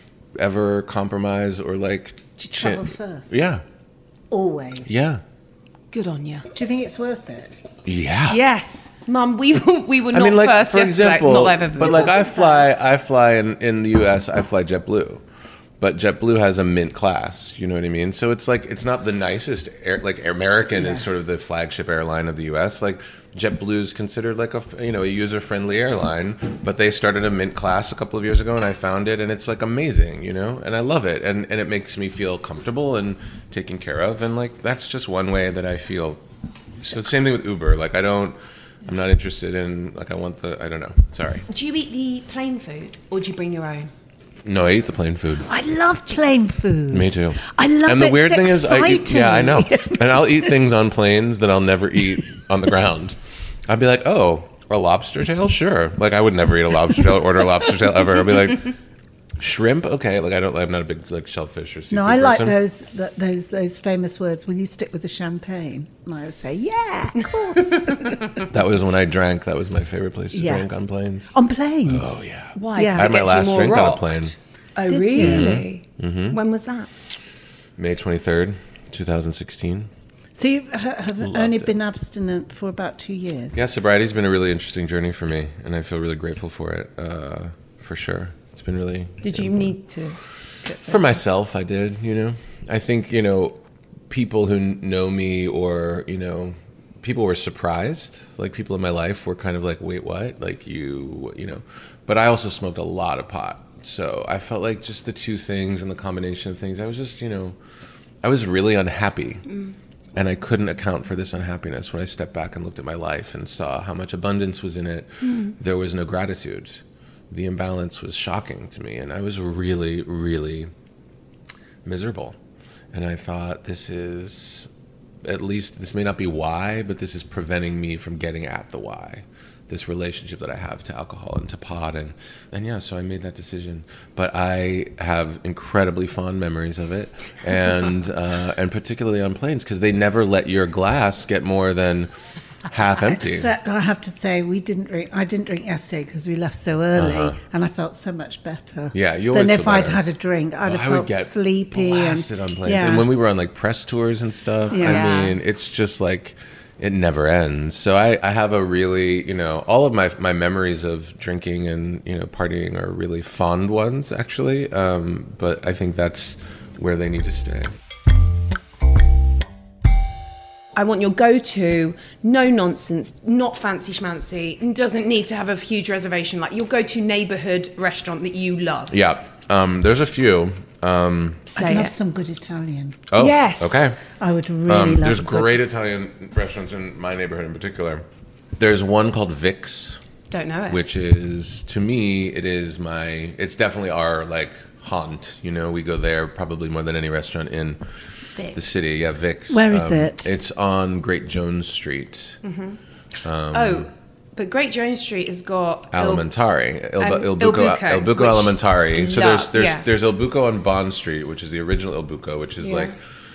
S5: ever compromise or like.
S4: Do you travel
S5: cha-
S4: first?
S5: Yeah,
S4: Always.
S5: yeah,
S3: Good on you.
S4: Do you think it's worth it?
S5: yeah.
S3: Yes, Mum. We were, we were
S5: I
S3: not
S5: mean, like
S3: first
S5: for
S3: yesterday.
S5: example,
S3: Not that I've ever
S5: but
S3: been.
S5: like I fly, I fly in, in the U S. I fly JetBlue, but JetBlue has a mint class. You know what I mean? So it's like it's not the nicest. Air, like American is sort of the flagship airline of the U S. Like JetBlue is considered like a you know a user friendly airline, but they started a mint class a couple of years ago, and I found it, and it's like amazing, you know, and I love it, and and it makes me feel comfortable and taken care of, and like that's just one way that I feel. So same thing with Uber. Like I don't. I'm not interested in like I want the I don't know. Sorry.
S3: Do you eat the plain food or do you bring your own?
S5: No, I eat the plain food.
S4: I love plain food.
S5: Me too.
S4: I love
S5: And the
S4: it.
S5: weird
S4: It's
S5: thing is, I eat, yeah, I know.
S4: exciting.
S5: And I'll eat things on planes that I'll never eat on the ground. I'd be like, oh, a lobster tail, sure. Like I would never eat a lobster tail, order a lobster tail ever. I'd be like, shrimp, okay. Like I don't. I'm not a big like shellfish or seafood
S4: No, I like
S5: person.
S4: those th- those those famous words. Will you stick with the champagne? And I would say, yeah, of course.
S5: That was when I drank. That was my favorite place to
S4: Yeah.
S5: drink on planes.
S4: On planes.
S5: Oh yeah.
S3: Why?
S4: Yeah.
S3: 'Cause
S5: I
S3: it
S5: had my
S3: gets you
S5: last
S3: more
S5: drink on a
S3: rocked?
S5: plane.
S3: Oh,
S4: Did you?
S3: really?
S5: Mm-hmm.
S3: When was that?
S5: May twenty-third, twenty sixteen.
S4: So you ha- have
S5: Loved
S4: only
S5: it.
S4: been abstinent for about two years.
S5: Yeah, sobriety's been a really interesting journey for me, and I feel really grateful for it. Uh, for sure, it's been really.
S3: Did you
S5: important.
S3: need to get
S5: For myself, I did, you know. I think, you know, people who kn- know me or, you know, people were surprised. Like, people in my life were kind of like, wait, what? Like, you, you know. But I also smoked a lot of pot. So I felt like just the two things and the combination of things, I was just, you know, I was really unhappy. Mm. And I couldn't account for this unhappiness when I stepped back and looked at my life and saw how much abundance was in it. Mm. There was no gratitude. The imbalance was shocking to me, and I was really, really miserable. And I thought, this is, at least, this may not be why, but this is preventing me from getting at the why. This relationship that I have to alcohol and to pot. And, and yeah, so I made that decision. But I have incredibly fond memories of it, and uh, and particularly on planes, because they never let your glass get more than half empty.
S4: Except I have to say, we didn't drink. I didn't drink yesterday because we left so early,
S5: Uh-huh.
S4: and I felt so much better.
S5: Yeah, you always
S4: than if
S5: feel
S4: I'd
S5: better.
S4: had a drink. I'd
S5: Oh,
S4: have
S5: I would
S4: felt
S5: get
S4: sleepy
S5: blasted
S4: and
S5: on planes.
S4: Yeah.
S5: And when we were on like press tours and stuff,
S4: Yeah.
S5: I mean, it's just like it never ends. So I, I have a really, you know, all of my my memories of drinking and, you know, partying are really fond ones, actually. Um, but I think that's where they need to stay.
S3: I want your go-to, no nonsense, not fancy schmancy, doesn't need to have a huge reservation, like your go-to neighbourhood restaurant that you love.
S5: Yeah, um, there's a few. Um,
S4: I'd
S3: Say
S4: love
S3: it.
S4: some good Italian.
S5: oh,
S3: Yes.
S5: okay.
S4: I would really
S5: Um,
S4: love.
S5: there's
S4: a good-
S5: great Italian restaurants in my neighborhood in particular. There's one called Vix.
S3: Don't know it.
S5: Which is, to me, it is my, it's definitely our, like, haunt. You know, we go there probably more than any restaurant in
S3: Vix.
S5: the city. Yeah, Vix.
S4: Where is
S5: Um,
S4: it?
S5: It's on Great Jones Street.
S3: Mm-hmm. Um, oh, but Great Jones Street has got...
S5: Alimentari. Il,
S3: um,
S5: Il,
S3: Il
S5: Buco,
S3: Buco,
S5: Il Buco
S3: which
S5: Alimentari. So
S3: love,
S5: there's there's
S3: yeah.
S5: there's Il Buco on Bond Street, which is the original Il Buco, which is
S3: Yeah.
S5: like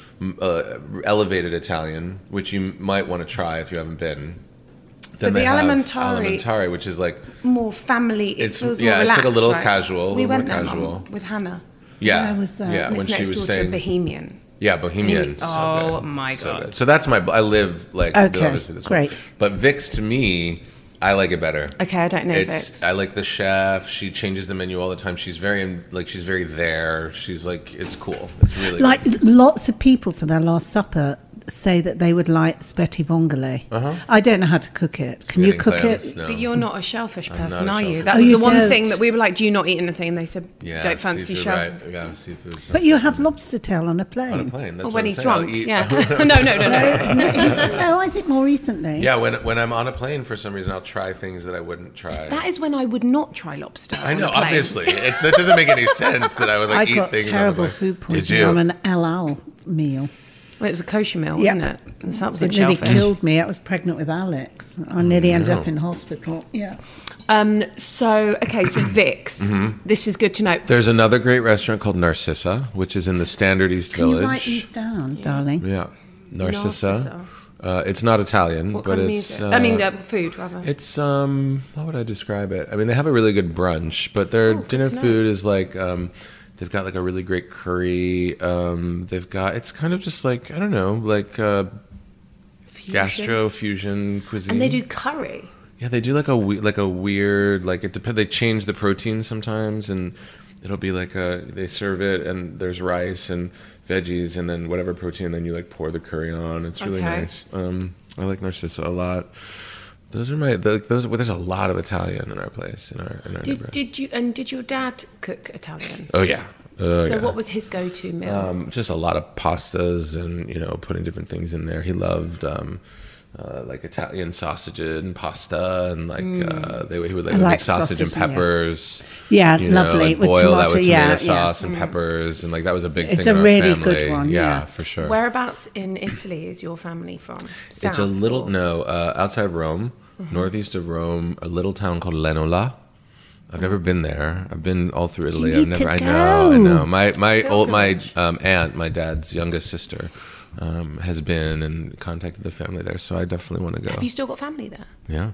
S5: uh, elevated Italian, which you might want to try if you haven't been. Then
S3: But the
S5: they have
S3: Alimentari-
S5: Alimentari, which is like
S3: More family. It
S5: It's-
S3: feels
S5: yeah,
S3: more
S5: it's like a
S3: relaxed,
S5: little
S3: right?
S5: casual, a
S3: We
S5: little
S3: went
S5: more
S3: there,
S5: casual.
S3: Mum, with Hannah.
S5: yeah,
S4: Where was that?
S5: yeah.
S3: And
S5: When
S3: it's
S5: she
S3: next
S5: was
S3: door to
S5: staying,
S3: Bohemian.
S5: yeah, Bohemian. so
S3: Oh,
S5: good.
S3: my
S5: So
S3: God.
S5: good. So that's my. I live like
S4: Okay,
S5: obviously this
S4: great.
S5: One. But Vix to me, I like it better.
S3: Okay, I don't know
S5: It's
S3: Vix.
S5: I like the chef. She changes the menu all the time. She's very in, like she's very there. She's like it's cool. It's really
S4: Like
S5: good.
S4: lots of people for their Last Supper say that they would like spaghetti vongole.
S5: Uh-huh.
S4: I don't know how to cook it. Can you
S5: Getting
S4: cook
S5: clams,
S4: it?
S5: No.
S3: But you're not a shellfish
S5: I'm
S3: person,
S5: not a
S3: are you?
S5: shellfish
S3: That
S4: Oh,
S3: was
S4: you
S3: the one
S4: don't?
S3: thing that we were like, do you not eat anything? And they said,
S5: yeah,
S3: don't fancy
S5: seafood,
S3: shellfish.
S5: right? Yeah, seafood.
S4: But you have lobster tail on a plane.
S5: on a plane. That's
S3: Or
S5: what
S3: when
S5: I'm
S3: he's
S5: saying. I'll
S3: drunk,
S5: eat-
S3: yeah. no, no, no, no.
S4: Oh, I think more recently.
S5: Yeah, when when I'm on a plane for some reason, I'll try things that I wouldn't try.
S3: That is when I would not try lobster.
S5: I
S3: on
S5: know,
S3: a plane.
S5: obviously, it's, that doesn't make any sense that I would like
S4: I
S5: eat
S4: got
S5: things.
S4: terrible
S5: on the plane.
S4: food
S5: Did
S4: poisoning
S5: you?
S4: on an El Al meal.
S3: Well, it was a kosher meal,
S4: Yep.
S3: wasn't it? And so that was
S4: It
S3: a
S4: nearly
S3: shellfish.
S4: killed me. I was pregnant with Alex. I nearly ended
S5: no.
S4: up in hospital. Yeah.
S3: Um, so, okay, so Vix.
S5: Mm-hmm.
S3: This is good to know.
S5: There's another great restaurant called Narcissa, which is in the Standard East
S4: Can
S5: Village.
S4: you write these down, darling?
S5: Yeah, Narcissa.
S3: Narcissa.
S5: Uh, it's not Italian,
S3: What
S5: but
S3: kind of
S5: it's.
S3: music?
S5: Uh,
S3: I mean, uh, food, rather.
S5: It's um, how would I describe it? I mean, they have a really good brunch, but their
S3: Oh, good
S5: dinner
S3: to know.
S5: food is like um, they've got like a really great curry. Um, they've got it's kind of just like I don't know, like uh,
S3: Fusion.
S5: gastro fusion cuisine.
S3: And they do curry.
S5: Yeah, they do like a we- like a weird like it depends. They change the protein sometimes, and it'll be like a they serve it, and there's rice and veggies, and then whatever protein, and then you like pour the curry on. It's really
S3: Okay.
S5: nice. Um, I like Narcissa a lot. Those are my the, those. Well, there's a lot of Italian in our place in our in our
S3: Did,
S5: neighborhood.
S3: did you and did your dad cook Italian?
S5: Oh yeah. Oh,
S3: so
S5: yeah.
S3: what was his go-to meal?
S5: Um, just a lot of pastas and you know putting different things in there. He loved um, uh, like Italian sausage and pasta and like uh, they he would like,
S4: I
S5: make
S4: like
S5: sausage, and
S4: sausage, yeah.
S5: peppers.
S4: Yeah,
S5: you know,
S4: lovely.
S5: Like
S4: With
S5: boil that with
S4: tomato, yeah,
S5: tomato
S4: yeah.
S5: sauce and peppers and like that was a big
S4: It's
S5: thing
S4: a
S5: in
S4: really
S5: our family.
S4: good one, yeah.
S5: for sure.
S3: Whereabouts in Italy is your family from? South
S5: It's a little
S3: or-
S5: no uh, outside Rome, northeast of Rome, a little town called Lenola. I've never been there. I've been all through Italy.
S4: need
S5: I've never.
S4: to
S5: I know. I
S4: go.
S5: know. My my old my
S3: Pilgrimage.
S5: um, aunt, my dad's youngest sister, um, has been and contacted the family there. So I definitely want to go.
S3: Have you still got family there?
S5: Yeah.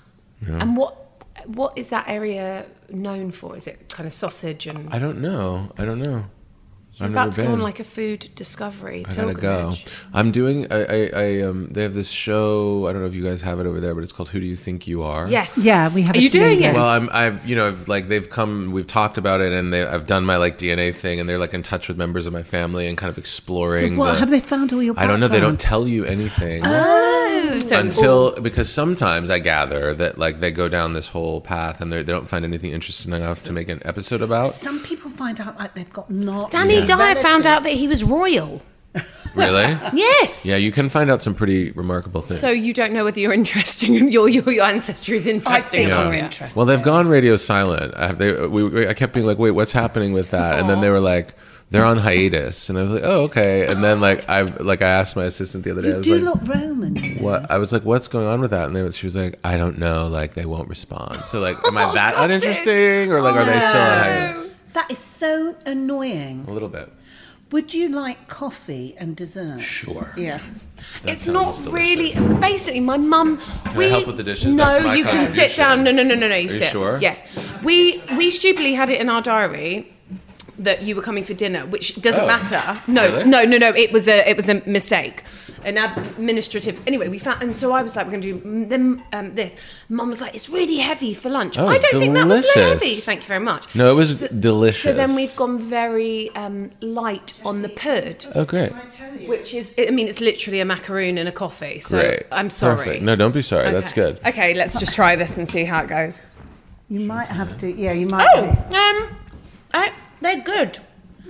S3: And what what is that area known for? Is it kind of sausage and?
S5: I don't know. I don't know.
S3: You're
S5: I've
S3: about
S5: never
S3: to go
S5: been.
S3: on like a food discovery
S5: I gotta go.
S3: pilgrimage.
S5: I'm doing. I, I, I um. They have this show. I don't know if you guys have it over there, but it's called "Who Do You Think You Are?"
S3: Yes.
S4: Yeah, we have
S3: Are
S4: a
S3: you doing
S4: tomato.
S3: it?
S5: Well, I'm. I've. You know. I've like. They've come. We've talked about it, and they, I've done my like D N A thing, and they're like in touch with members of my family, and kind of
S4: So
S5: exploring.
S4: what,
S5: the,
S4: have they found all your
S5: I don't know. They don't
S4: background?
S5: tell you anything.
S3: Oh, so it's all-
S5: Until because sometimes I gather that like they go down this whole path and they they don't find anything interesting enough to make an episode about.
S4: Some people find out like they've got not.
S3: Danny Dyer found out that he was royal.
S5: Really?
S3: Yes.
S5: Yeah, you can find out some pretty remarkable things.
S3: So you don't know whether you're interesting and your your, your ancestry is interesting.
S4: think
S3: or
S4: you're
S3: not.
S4: interesting.
S5: Well, they've gone radio silent. I, they, we, we, I kept being like, "Wait, what's happening with that?" And then they were like, "They're on hiatus," and I was like, "Oh, okay." And then like I like I asked my assistant the other day, I
S4: You
S5: was
S4: do
S5: like,
S4: look Roman. you know.
S5: "What?" I was like, "What's going on with that?" And they, she was like, "I don't know. Like they won't respond." So like, am I that uninteresting, or like are they still on hiatus?
S4: That is so annoying.
S5: A little bit.
S4: Would you like coffee and dessert?
S5: Sure.
S4: Yeah.
S5: That
S3: It's
S5: sounds
S3: not really.
S5: delicious.
S3: Basically, my mum.
S5: Can
S3: we,
S5: I help with the dishes?
S3: No,
S5: That's my
S3: you can sit
S5: contribution.
S3: down. No, no, no, no, no. You
S5: you
S3: sit.
S5: sure?
S3: Yes. We we stupidly had it in our diary that you were coming for dinner, which doesn't
S5: Oh,
S3: matter. No,
S5: really?
S3: no, no, no. It was a it was a mistake, an administrative. Anyway, we found, and so I was like, we're going to do mm, them um, this. Mum was like, it's really heavy for lunch.
S5: Oh,
S3: I don't think that was
S5: delicious.
S3: heavy. Thank you very much.
S5: No, it was
S3: So-
S5: delicious.
S3: So then we've gone very um, light on the pud.
S5: Oh, great.
S3: Which is, I mean, it's literally a macaroon and a coffee. So
S5: Great.
S3: I'm sorry.
S5: Perfect. No, don't be sorry. That's
S3: Okay.
S5: good.
S3: Okay, let's just try this and see how it goes.
S4: You might have to. Yeah, you might.
S3: Oh, um, I, they're good.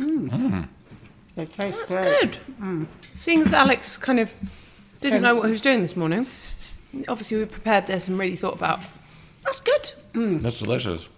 S4: They taste
S3: That's
S4: great.
S3: good. Seeing as Alex kind of didn't know what he was doing this morning. Obviously, we prepared this and really thought about.
S4: That's good.
S3: Mm.
S5: That's delicious.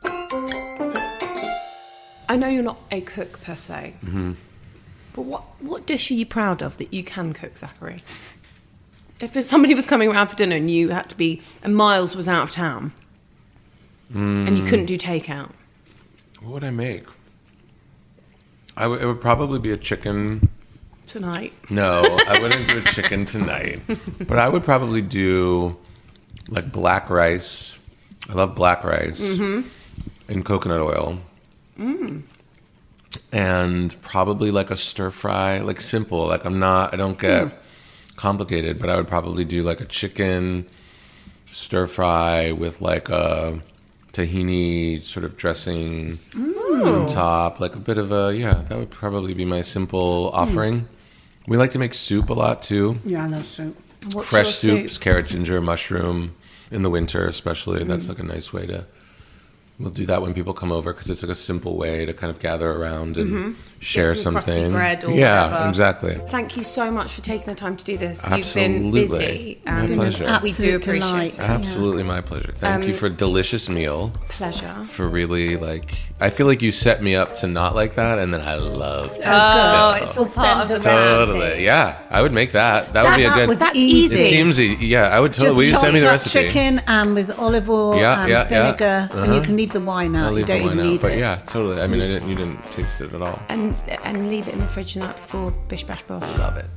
S3: I know you're not a cook per se,
S5: mm-hmm.
S3: but what, what dish are you proud of that you can cook, Zachary? If somebody was coming around for dinner and you had to be, and Miles was out of town, mm. and you couldn't do takeout.
S5: What would I make? I w- it would probably be a chicken...
S3: Tonight?
S5: No, I wouldn't do a chicken tonight. But I would probably do, like, black rice. I love black rice. Mm-hmm. And coconut oil. Mm. And probably like a stir fry, like simple. Like I'm not, I don't get mm. complicated, but I would probably do like a chicken stir fry with like a tahini sort of dressing mm. on top. Like a bit of a, yeah, that would probably be my simple offering. Mm. We like to make soup a lot too.
S4: Yeah, I love soup.
S3: What's
S5: Fresh
S3: your
S5: soups,
S3: soup?
S5: Carrot, ginger, mushroom in the winter especially. Mm. That's like a nice way to... We'll do that when people come over because it's like a simple way to kind of gather around and mm-hmm. share
S3: Get some
S5: something.
S3: Crusty bread or
S5: yeah,
S3: whatever.
S5: exactly.
S3: Thank you so much for taking the time to do this.
S5: Absolutely.
S3: You've been busy.
S5: My
S3: and
S5: pleasure.
S3: We
S4: Absolute
S3: do appreciate
S4: delight.
S3: it.
S5: Absolutely my pleasure. Thank
S3: Um,
S5: you for a delicious meal.
S3: Pleasure.
S5: For really like, I feel like you set me up to not like that, and then I loved it.
S3: Oh,
S5: So-
S3: it's all part of the
S5: Totally.
S3: recipe.
S5: Yeah, I would make that. That, would be a
S4: that
S5: good.
S4: was
S3: That's
S4: easy.
S5: It seems easy. Yeah, I would totally.
S4: Just
S5: Will you send me the
S4: chopped up
S5: recipe?
S4: chicken and with olive oil
S5: Yeah,
S4: and
S5: yeah, yeah.
S4: vinegar, and
S5: Uh-huh.
S4: you can leave the wine out.
S5: I'll
S4: You
S5: leave
S4: don't
S5: the wine
S4: even
S5: out,
S4: need
S5: but
S4: it.
S5: yeah, totally. I mean, I didn't. You didn't taste it at all.
S3: And and leave it in the fridge the night before Bish Bash Bosh.
S5: Love it.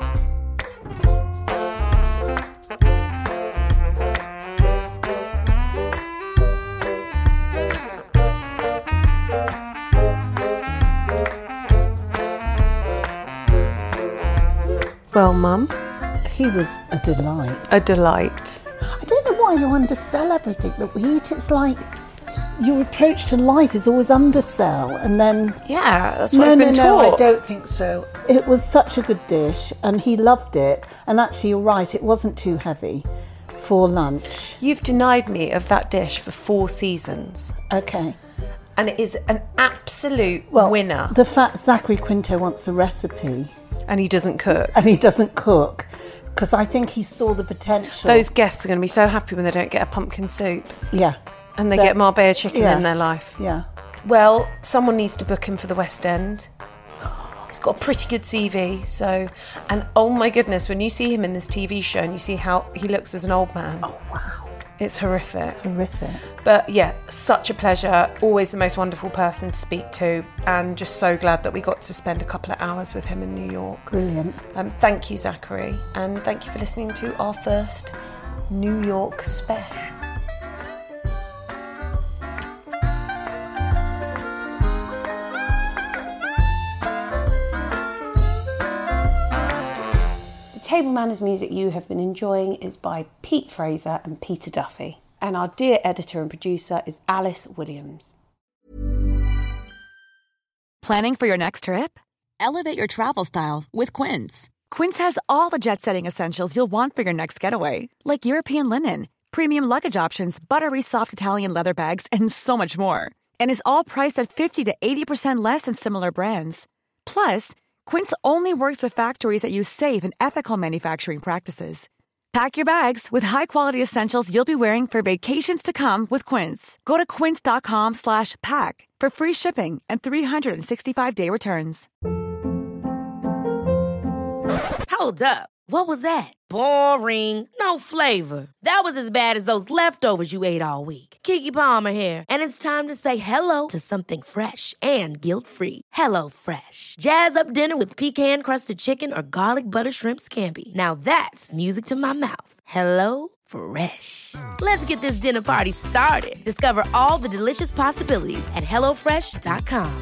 S3: Well, Mum,
S4: He was a delight.
S3: a delight.
S4: I don't know why you undersell everything that we eat. It's like your approach to life is always undersell, and then
S3: Yeah, that's what
S4: no,
S3: I've
S4: no,
S3: been
S4: no,
S3: taught.
S4: I don't think so. It was such a good dish, and he loved it. And actually, you're right; it wasn't too heavy for lunch.
S3: You've denied me of that dish for four seasons,
S4: Okay.
S3: and it is an absolute
S4: Well,
S3: winner.
S4: the fact Zachary Quinto wants the recipe
S3: And he doesn't cook.
S4: and he doesn't cook, because I think he saw the potential.
S3: Those guests are going to be so happy when they don't get a pumpkin soup
S4: yeah,
S3: and they
S4: That-
S3: get Marbella chicken
S4: yeah.
S3: in their life.
S4: yeah.
S3: Well, someone needs to book him for the West End. He's got a pretty good C V, so... And oh my goodness, when you see him in this T V show and you see how he looks as an old man...
S4: Oh wow,
S3: It's horrific.
S4: horrific.
S3: But yeah, such a pleasure. Always the most wonderful person to speak to, and just so glad that we got to spend a couple of hours with him in New York.
S4: Brilliant.
S3: Um, thank you, Zachary, and thank you for listening to our first New York special. The Table Manners music you have been enjoying is by Pete Fraser and Peter Duffy. And our dear editor and producer is Alice Williams.
S9: Planning for your next trip? Elevate your travel style with Quince. Quince has all the jet-setting essentials you'll want for your next getaway, like European linen, premium luggage options, buttery soft Italian leather bags, and so much more. And is all priced at fifty to eighty percent less than similar brands. Plus, Quince only works with factories that use safe and ethical manufacturing practices. Pack your bags with high-quality essentials you'll be wearing for vacations to come with Quince. Go to quince.com slash pack for free shipping and three sixty-five day returns.
S1: Hold up. What was that? Boring. No flavor. That was as bad as those leftovers you ate all week. Keke Palmer here, and it's time to say hello to something fresh and guilt-free. Hello Fresh. Jazz up dinner with pecan-crusted chicken or garlic butter shrimp scampi. Now that's music to my mouth. Hello Fresh. Let's get this dinner party started. Discover all the delicious possibilities at hello fresh dot com.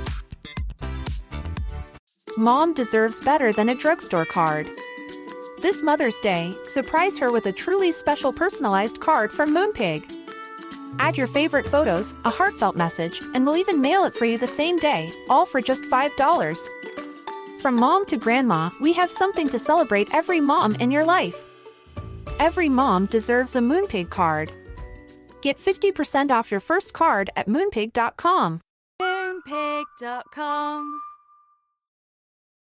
S10: Mom deserves better than a drugstore card. This Mother's Day, surprise her with a truly special personalized card from Moonpig. Add your favorite photos, a heartfelt message, and we'll even mail it for you the same day, all for just five dollars. From mom to grandma, we have something to celebrate every mom in your life. Every mom deserves a Moonpig card. Get fifty percent off your first card at moonpig dot com.
S11: Moonpig dot com